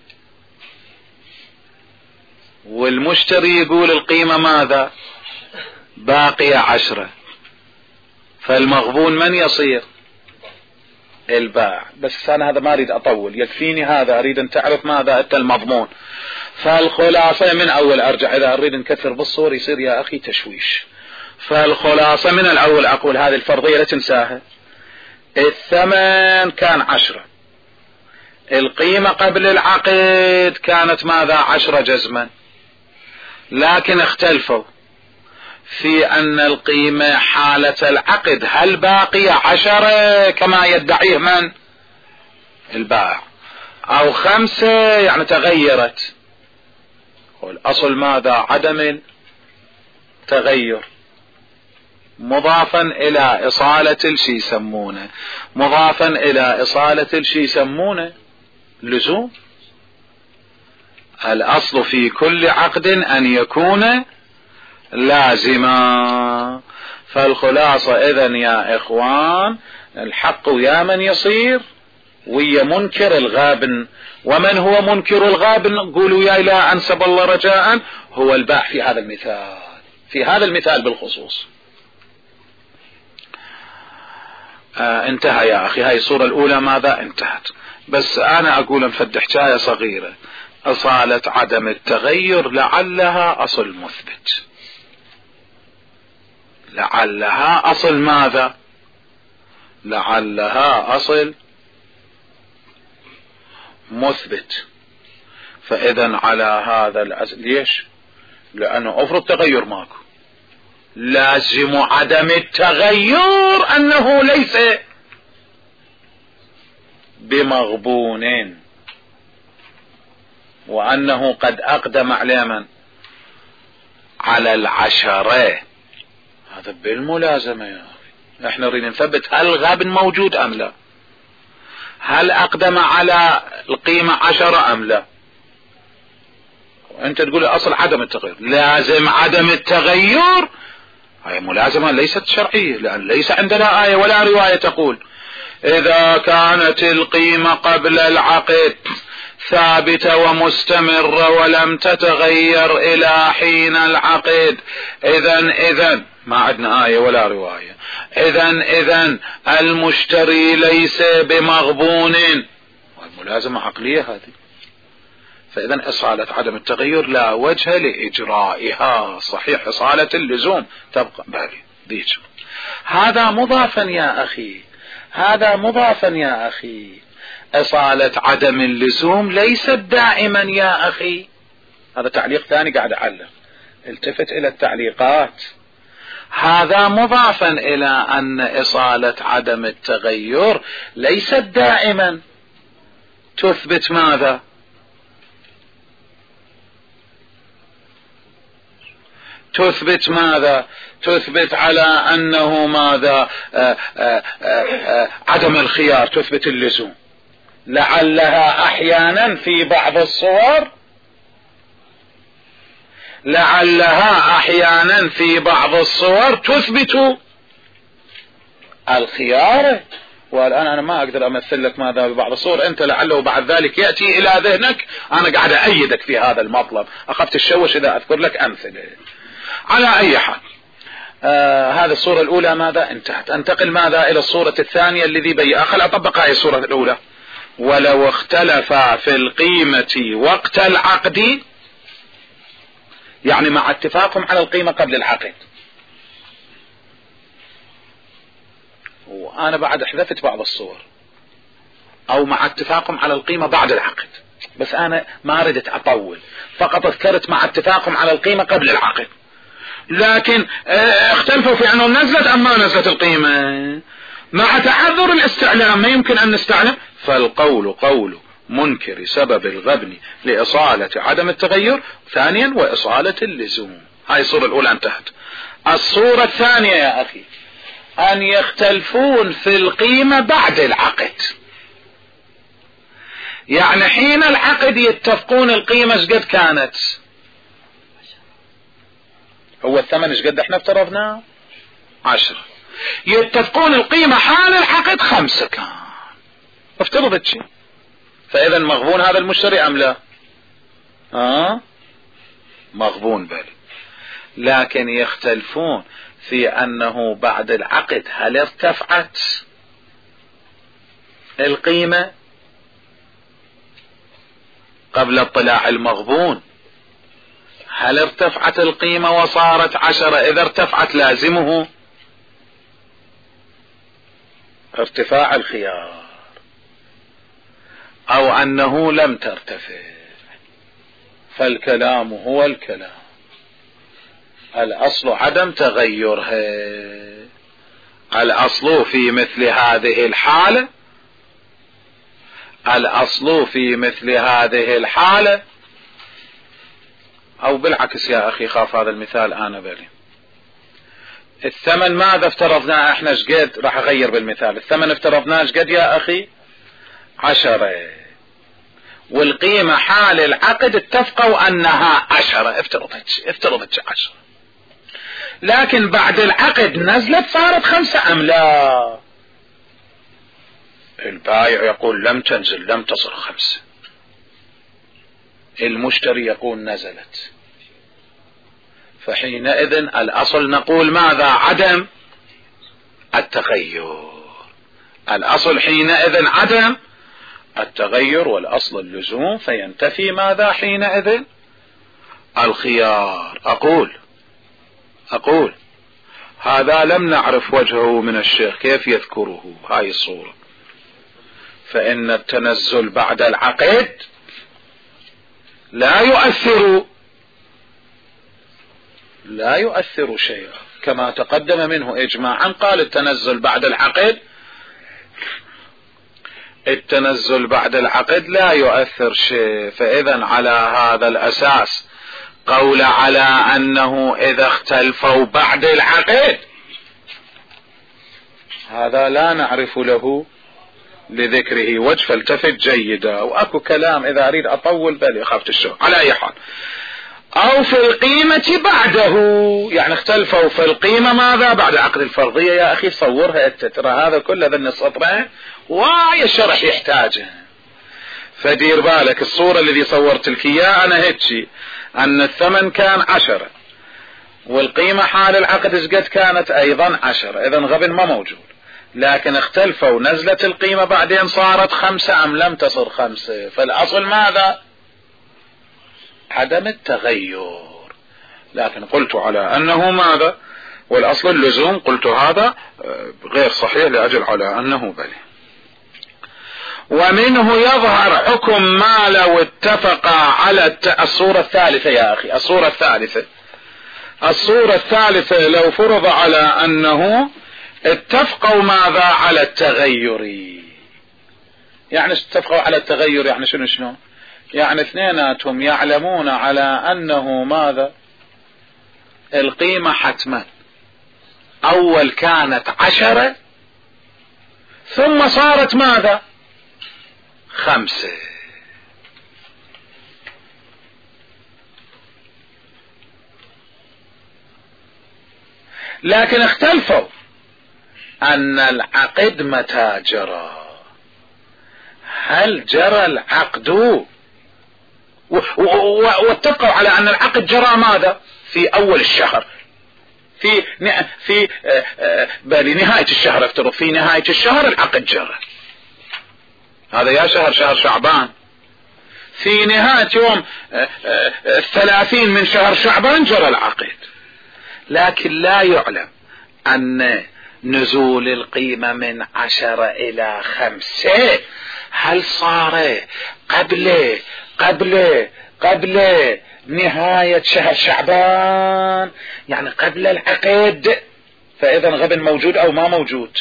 والمشتري يقول القيمة ماذا باقية عشرة، فالمغبون من يصير؟ البائع. بس انا هذا ما اريد اطول، يكفيني هذا، اريد ان تعرف ماذا انت المضمون. فالخلاصة من اول ارجع، اذا اريد نكثر بالصور يصير يا اخي تشويش. فالخلاصة من الأول أقول هذه الفرضية لا تنساها. الثمن كان عشرة، القيمة قبل العقد كانت ماذا؟ عشرة جزما، لكن اختلفوا في أن القيمة حالة العقد هل باقية عشرة كما يدعيه من؟ البائع، أو خمسة يعني تغيرت. والأصل ماذا؟ عدم التغير، مضافا إلى إصالة الشي يسمونه، مضافا إلى إصالة الشي يسمونه لزوم. الأصل في كل عقد أن يكون لازما. فالخلاصة إذن يا إخوان الحق ويا من يصير ويا منكر الغابن. ومن هو منكر الغابن؟ قولوا يا لا أنسب الله رجاء، هو الباع في هذا المثال، في هذا المثال بالخصوص. آه انتهى يا أخي، هاي الصورة الأولى ماذا؟ انتهت. بس أنا أقول نفتح حكاية صغيرة. أصالة عدم التغير لعلها أصل مثبت، لعلها أصل ماذا؟ لعلها أصل مثبت. فإذا على هذا الأصل، ليش؟ لأنه أفرض تغير ماكو، لازم عدم التغير أنه ليس بمغبون، وأنه قد أقدم على من؟ على العشرة. هذا بالملازمة يا أخي. احنا نريد نثبت هل غابن موجود أم لا، هل أقدم على القيمة عشرة أم لا. وأنت تقول أصل عدم التغير، لازم عدم التغير. هاي ملازمة ليست شرعية، لأن ليس عندنا آية ولا رواية تقول إذا كانت القيمة قبل العقد ثابتة ومستمرة ولم تتغير إلى حين العقد، إذن إذن ما عندنا آية ولا رواية، إذن إذن المشتري ليس بمغبون. والملازمة عقلية هذه. فإذن إصالة عدم التغير لا وجه لإجرائها. صحيح إصالة اللزوم تبقى بالي ديج. هذا مضافا يا أخي، هذا مضافا يا أخي. إصالة عدم اللزوم ليست دائما يا أخي. هذا تعليق ثاني قاعد أعلق، التفت إلى التعليقات. هذا مضافا إلى أن إصالة عدم التغير ليست دائما. تثبت ماذا؟ تثبت ماذا؟ تثبت على أنه ماذا؟ آآ آآ آآ عدم الخيار، تثبت اللزوم. لعلها أحيانا في بعض الصور، لعلها أحيانا في بعض الصور تثبت الخيار. والآن أنا ما أقدر أمثل لك ماذا ببعض الصور، أنت لعله بعد ذلك يأتي إلى ذهنك. أنا قاعد أأيدك في هذا المطلب، أخاف تشوش إذا أذكر لك أمثلة. على أي حال، آه هذه الصورة الأولى ماذا؟ انتهت. انتقل ماذا؟ إلى الصورة الثانية الذي بي خل أطبق هذه الصورة الأولى. ولو اختلف في القيمة وقت العقد، يعني مع اتفاقهم على القيمة قبل العقد، وأنا بعد حذفت بعض الصور، أو مع اتفاقهم على القيمة بعد العقد، بس أنا ما ردت أطول، فقط اذكرت مع اتفاقهم على القيمة قبل العقد. لكن اختلفوا في أنه نزلت أم ما نزلت القيمة. مع تعذر الاستعلام ما يمكن أن نستعلم، فالقول قول منكر سبب الغبن لإصالة عدم التغير. ثانيا وإصالة اللزوم. هاي الصورة الأولى انتهت. الصورة الثانية يا أخي أن يختلفون في القيمة بعد العقد، يعني حين العقد يتفقون القيمة ايش قد كانت. هو الثمن ايش قد احنا افترضناه؟ عشرة. يتفقون القيمة حال العقد خمسة كان، افترضت شيء. فإذا مغبون هذا المشتري أم لا؟ آه مغبون بالي. لكن يختلفون في أنه بعد العقد هل ارتفعت القيمة قبل اطلاع المغبون؟ هل ارتفعت القيمة وصارت عشرة؟ إذا ارتفعت لازمه ارتفاع الخيار، أو أنه لم ترتفع، فالكلام هو الكلام، الأصل عدم تغيرها. الأصل في مثل هذه الحالة الأصل في مثل هذه الحالة أو بالعكس يا أخي، خاف هذا المثال أنا بالي. الثمن ماذا افترضنا احنا شقد؟ راح أغير بالمثال. الثمن افترضناه شقد يا أخي؟ عشرة، والقيمة حال العقد اتفقوا أنها عشرة، افترضت افترضت عشرة، لكن بعد العقد نزلت صارت خمسة أم لا؟ البائع يقول لم تنزل، لم تصل خمسة. المشتري يقول نزلت. فحينئذ الأصل نقول ماذا؟ عدم التغير. الأصل حينئذ عدم التغير، والأصل اللزوم، فينتفي ماذا حينئذ؟ الخيار. أقول أقول هذا لم نعرف وجهه من الشيخ كيف يذكره هاي الصورة. فإن التنزل بعد العقد لا يؤثر لا يؤثر شيئا، كما تقدم منه إجماعا. قال التنزل بعد العقد التنزل بعد العقد لا يؤثر شيء. فإذا على هذا الأساس قول على أنه إذا اختلفوا بعد العقد هذا لا نعرف له لذكره وجه، فالتفت جيدا. وأكو كلام إذا أريد أطول بالي خافت الشوق. على أي حال، أو في القيمة بعده، يعني اختلفوا في القيمة ماذا؟ بعد عقد الفرضية. يا أخي صورها أنت، ترى هذا كله ذن السطرين واي الشرح يحتاجه. فدير بالك الصورة الذي صورت لك إياه أنا هيك، أن الثمن كان عشرة والقيمة حال العقد قد كانت أيضا عشرة، إذن غبن ما موجود، لكن اختلفوا نزلت القيمة بعدين صارت خمسة أم لم تصر خمسة. فالأصل ماذا؟ عدم التغير. لكن قلت على أنه ماذا؟ والأصل اللزوم، قلت هذا غير صحيح لأجل على أنه بلي. ومنه يظهر حكم ما لو اتفق على الت... الصورة الثالثة يا أخي، الصورة الثالثة الصورة الثالثة لو فرض على أنه اتفقوا ماذا؟ على التغير. يعني اتفقوا على التغير يعني شنو شنو؟ يعني اثنيناتهم يعلمون على أنه ماذا؟ القيمة حتما أول كانت عشرة ثم صارت ماذا؟ خمسة. لكن اختلفوا أن العقد متى جرى. هل جرى العقد واتفقوا على أن العقد جرى ماذا؟ في أول الشهر، في في بنهاية الشهر، افترض في نهاية الشهر العقد جرى. هذا يا شهر شهر شعبان، في نهاية يوم الثلاثين من شهر شعبان جرى العقد. لكن لا يعلم أن نزول القيمة من عشرة إلى خمسة هل صار قبل قبل قبل نهاية شهر شعبان، يعني قبل العقد. فإذا غبن موجود أو ما موجود؟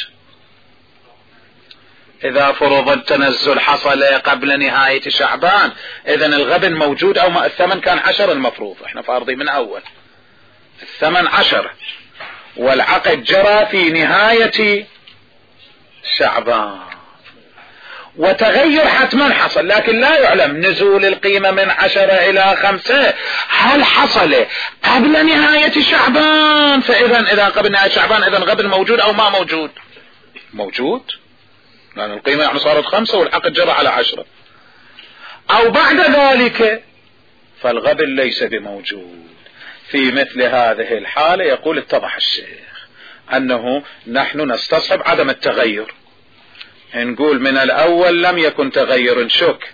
إذا فرض التنزل حصل قبل نهاية شعبان إذا الغبن موجود أو ما؟ الثمن كان عشر المفروض، احنا فارضي من أول الثمن عشر والعقد جرى في نهاية شعبان، وتغير حتما حصل، لكن لا يعلم نزول القيمة من عشرة إلى خمسة هل حصل قبل نهاية شعبان. فإذا إذا قبل نهاية شعبان إذا غبن موجود أو ما موجود؟ موجود، لأن القيمة يعني صارت خمسة والعقد جرى على عشرة. أو بعد ذلك فالغبن ليس بموجود. في مثل هذه الحالة يقول اتضح الشيخ أنه نحن نستصحب عدم التغير، نقول من الأول لم يكن تغير شك،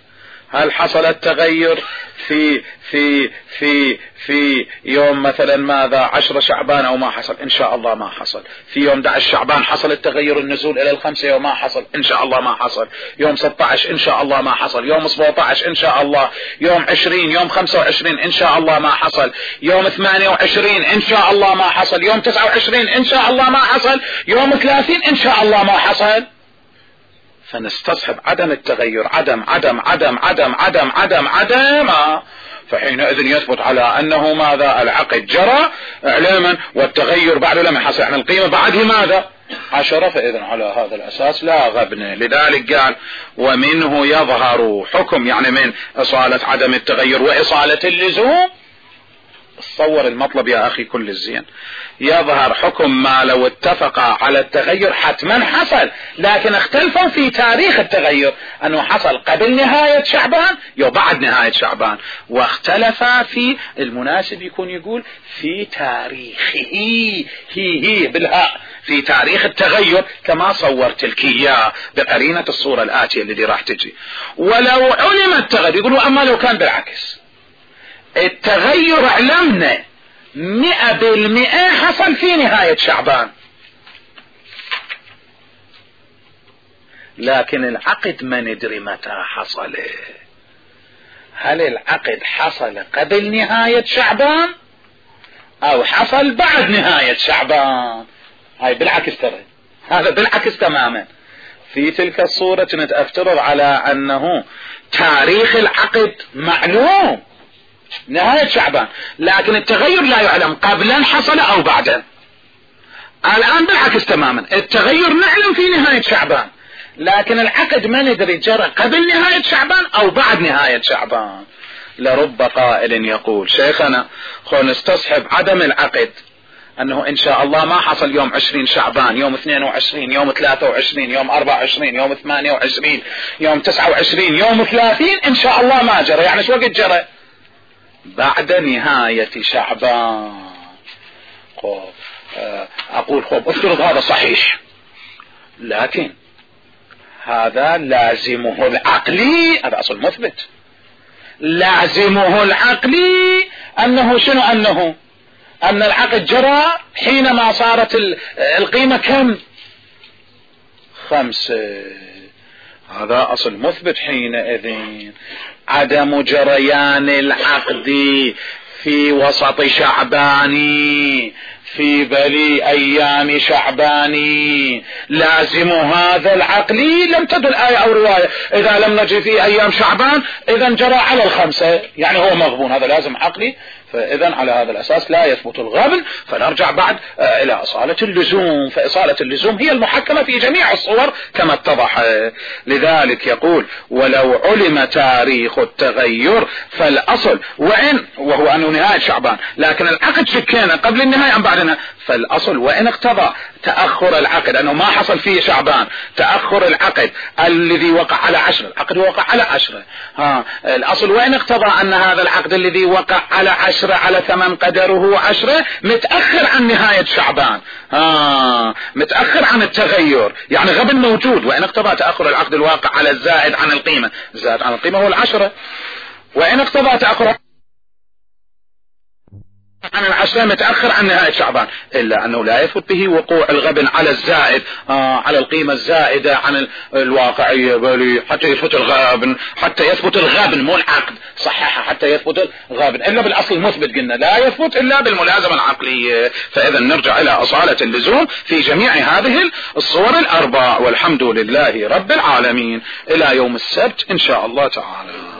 هل حصل التغير في في في في يوم مثلا ماذا عشرة شعبان او ما حصل؟ ان شاء الله ما حصل. في يوم احد عشر شعبان حصل التغير النزول الى الخمسة يوم ما حصل؟ ان شاء الله ما حصل. يوم ستة عشر ان شاء الله ما حصل. يوم سبعة عشر ان شاء الله. يوم عشرين يوم خمسة وعشرين ان شاء الله ما حصل. يوم ثمانية وعشرين ان شاء الله ما حصل. يوم تسعة وعشرين ان شاء الله ما حصل. يوم ثلاثين ان شاء الله ما حصل. فنستصحب عدم التغير، عدم عدم عدم عدم عدم عدم عدم فحينئذ يثبت على انه ماذا؟ العقد جرى اعلاما والتغير بعد لم يحصل عن القيمة بعده ماذا؟ عشرة. فاذا على هذا الاساس لا غبن. لذلك قال ومنه يظهر حكم، يعني من اصالة عدم التغير واصالة اللزوم. تصور المطلب يا اخي كل الزين. يظهر حكم ما لو اتفق على التغير حتما حصل، لكن اختلفوا في تاريخ التغير، انه حصل قبل نهاية شعبان يو بعد نهاية شعبان، واختلفا في المناسب يكون يقول في تاريخه، هي هي بالهاء، في تاريخ التغير كما صورت لك اياه بقرينة الصورة الآتية التي راح تجي. ولو علم التغير يقولوا اما لو كان بالعكس، التغير علمنا مئة بالمئة حصل في نهاية شعبان، لكن العقد ما ندري متى حصل. هل العقد حصل قبل نهاية شعبان او حصل بعد نهاية شعبان؟ هاي بالعكس ترى، هذا بالعكس تماما. في تلك الصورة كنت افترض على انه تاريخ العقد معلوم نهاية شعبان، لكن التغير لا يعلم قبلا حصل او بعدا. الان بالعكس تماما، التغير نعلم في نهاية شعبان، لكن العقد ما ندري جرى قبل نهاية شعبان او بعد نهاية شعبان. لرب قائل يقول شيخنا خو نستصحب عدم العقد انه ان شاء الله ما حصل يوم عشرين شعبان، يوم اثنين وعشرين، يوم ثلاثة وعشرين، يوم اربعة وعشرين، يوم ثمانية وعشرين، يوم تسعة وعشرين، يوم ثلاثين ان شاء الله ما جرى. يعني شو وقت جرى؟ بعد نهاية شعبان. اقول خب افترض هذا صحيح، لكن هذا لازمه العقلي، هذا اصل مثبت، لازمه العقلي انه شنو؟ انه ان العقد جرى حينما صارت القيمة كم؟ خمسة. هذا اصل مثبت. حينئذ عدم جريان العقد في وسط شعباني في بلي ايام شعباني لازم هذا العقلي. لم تدل آية او رواية اذا لم نجد في ايام شعبان اذا جرى على الخمسة، يعني هو مغبون، هذا لازم عقلي. فاذا على هذا الاساس لا يثبت الغبن، فنرجع بعد آه الى اصالة اللزوم. فاصالة اللزوم هي المحكمة في جميع الصور كما اتضح. لذلك يقول ولو علم تاريخ التغير فالاصل وان، وهو انه نهاية شعبان، لكن العقد شكينا قبل النهاية ام بعدنا، فالاصل وان اقتضى تأخر العقد انه ما حصل فيه شعبان، تأخر العقد الذي وقع على عشرة، العقد وقع على عشرة، ها الاصل وان اقتضى ان هذا العقد الذي وقع على عشرة على ثمن قدره عشرة متأخر عن نهاية شعبان، ها متأخر عن التغير، يعني غبن موجود. وان اقتضى تأخر العقد الواقع على الزائد عن القيمة، الزائد عن القيمة هو العشرة. وان اقتضى تأخر عن العشرة متأخر عن نهاية شعبان، إلا أنه لا يثبت به وقوع الغبن على الزائد، آه على القيمة الزائدة عن الواقعية، بل حتى يثبت الغبن، حتى يثبت الغبن مو العقد صححها، حتى يثبت الغبن. إلا بالأصل مثبت قلنا لا يثبت إلا بالملازمة العقلية. فإذا نرجع إلى أصالة اللزوم في جميع هذه الصور الأربع، والحمد لله رب العالمين. إلى يوم السبت إن شاء الله تعالى.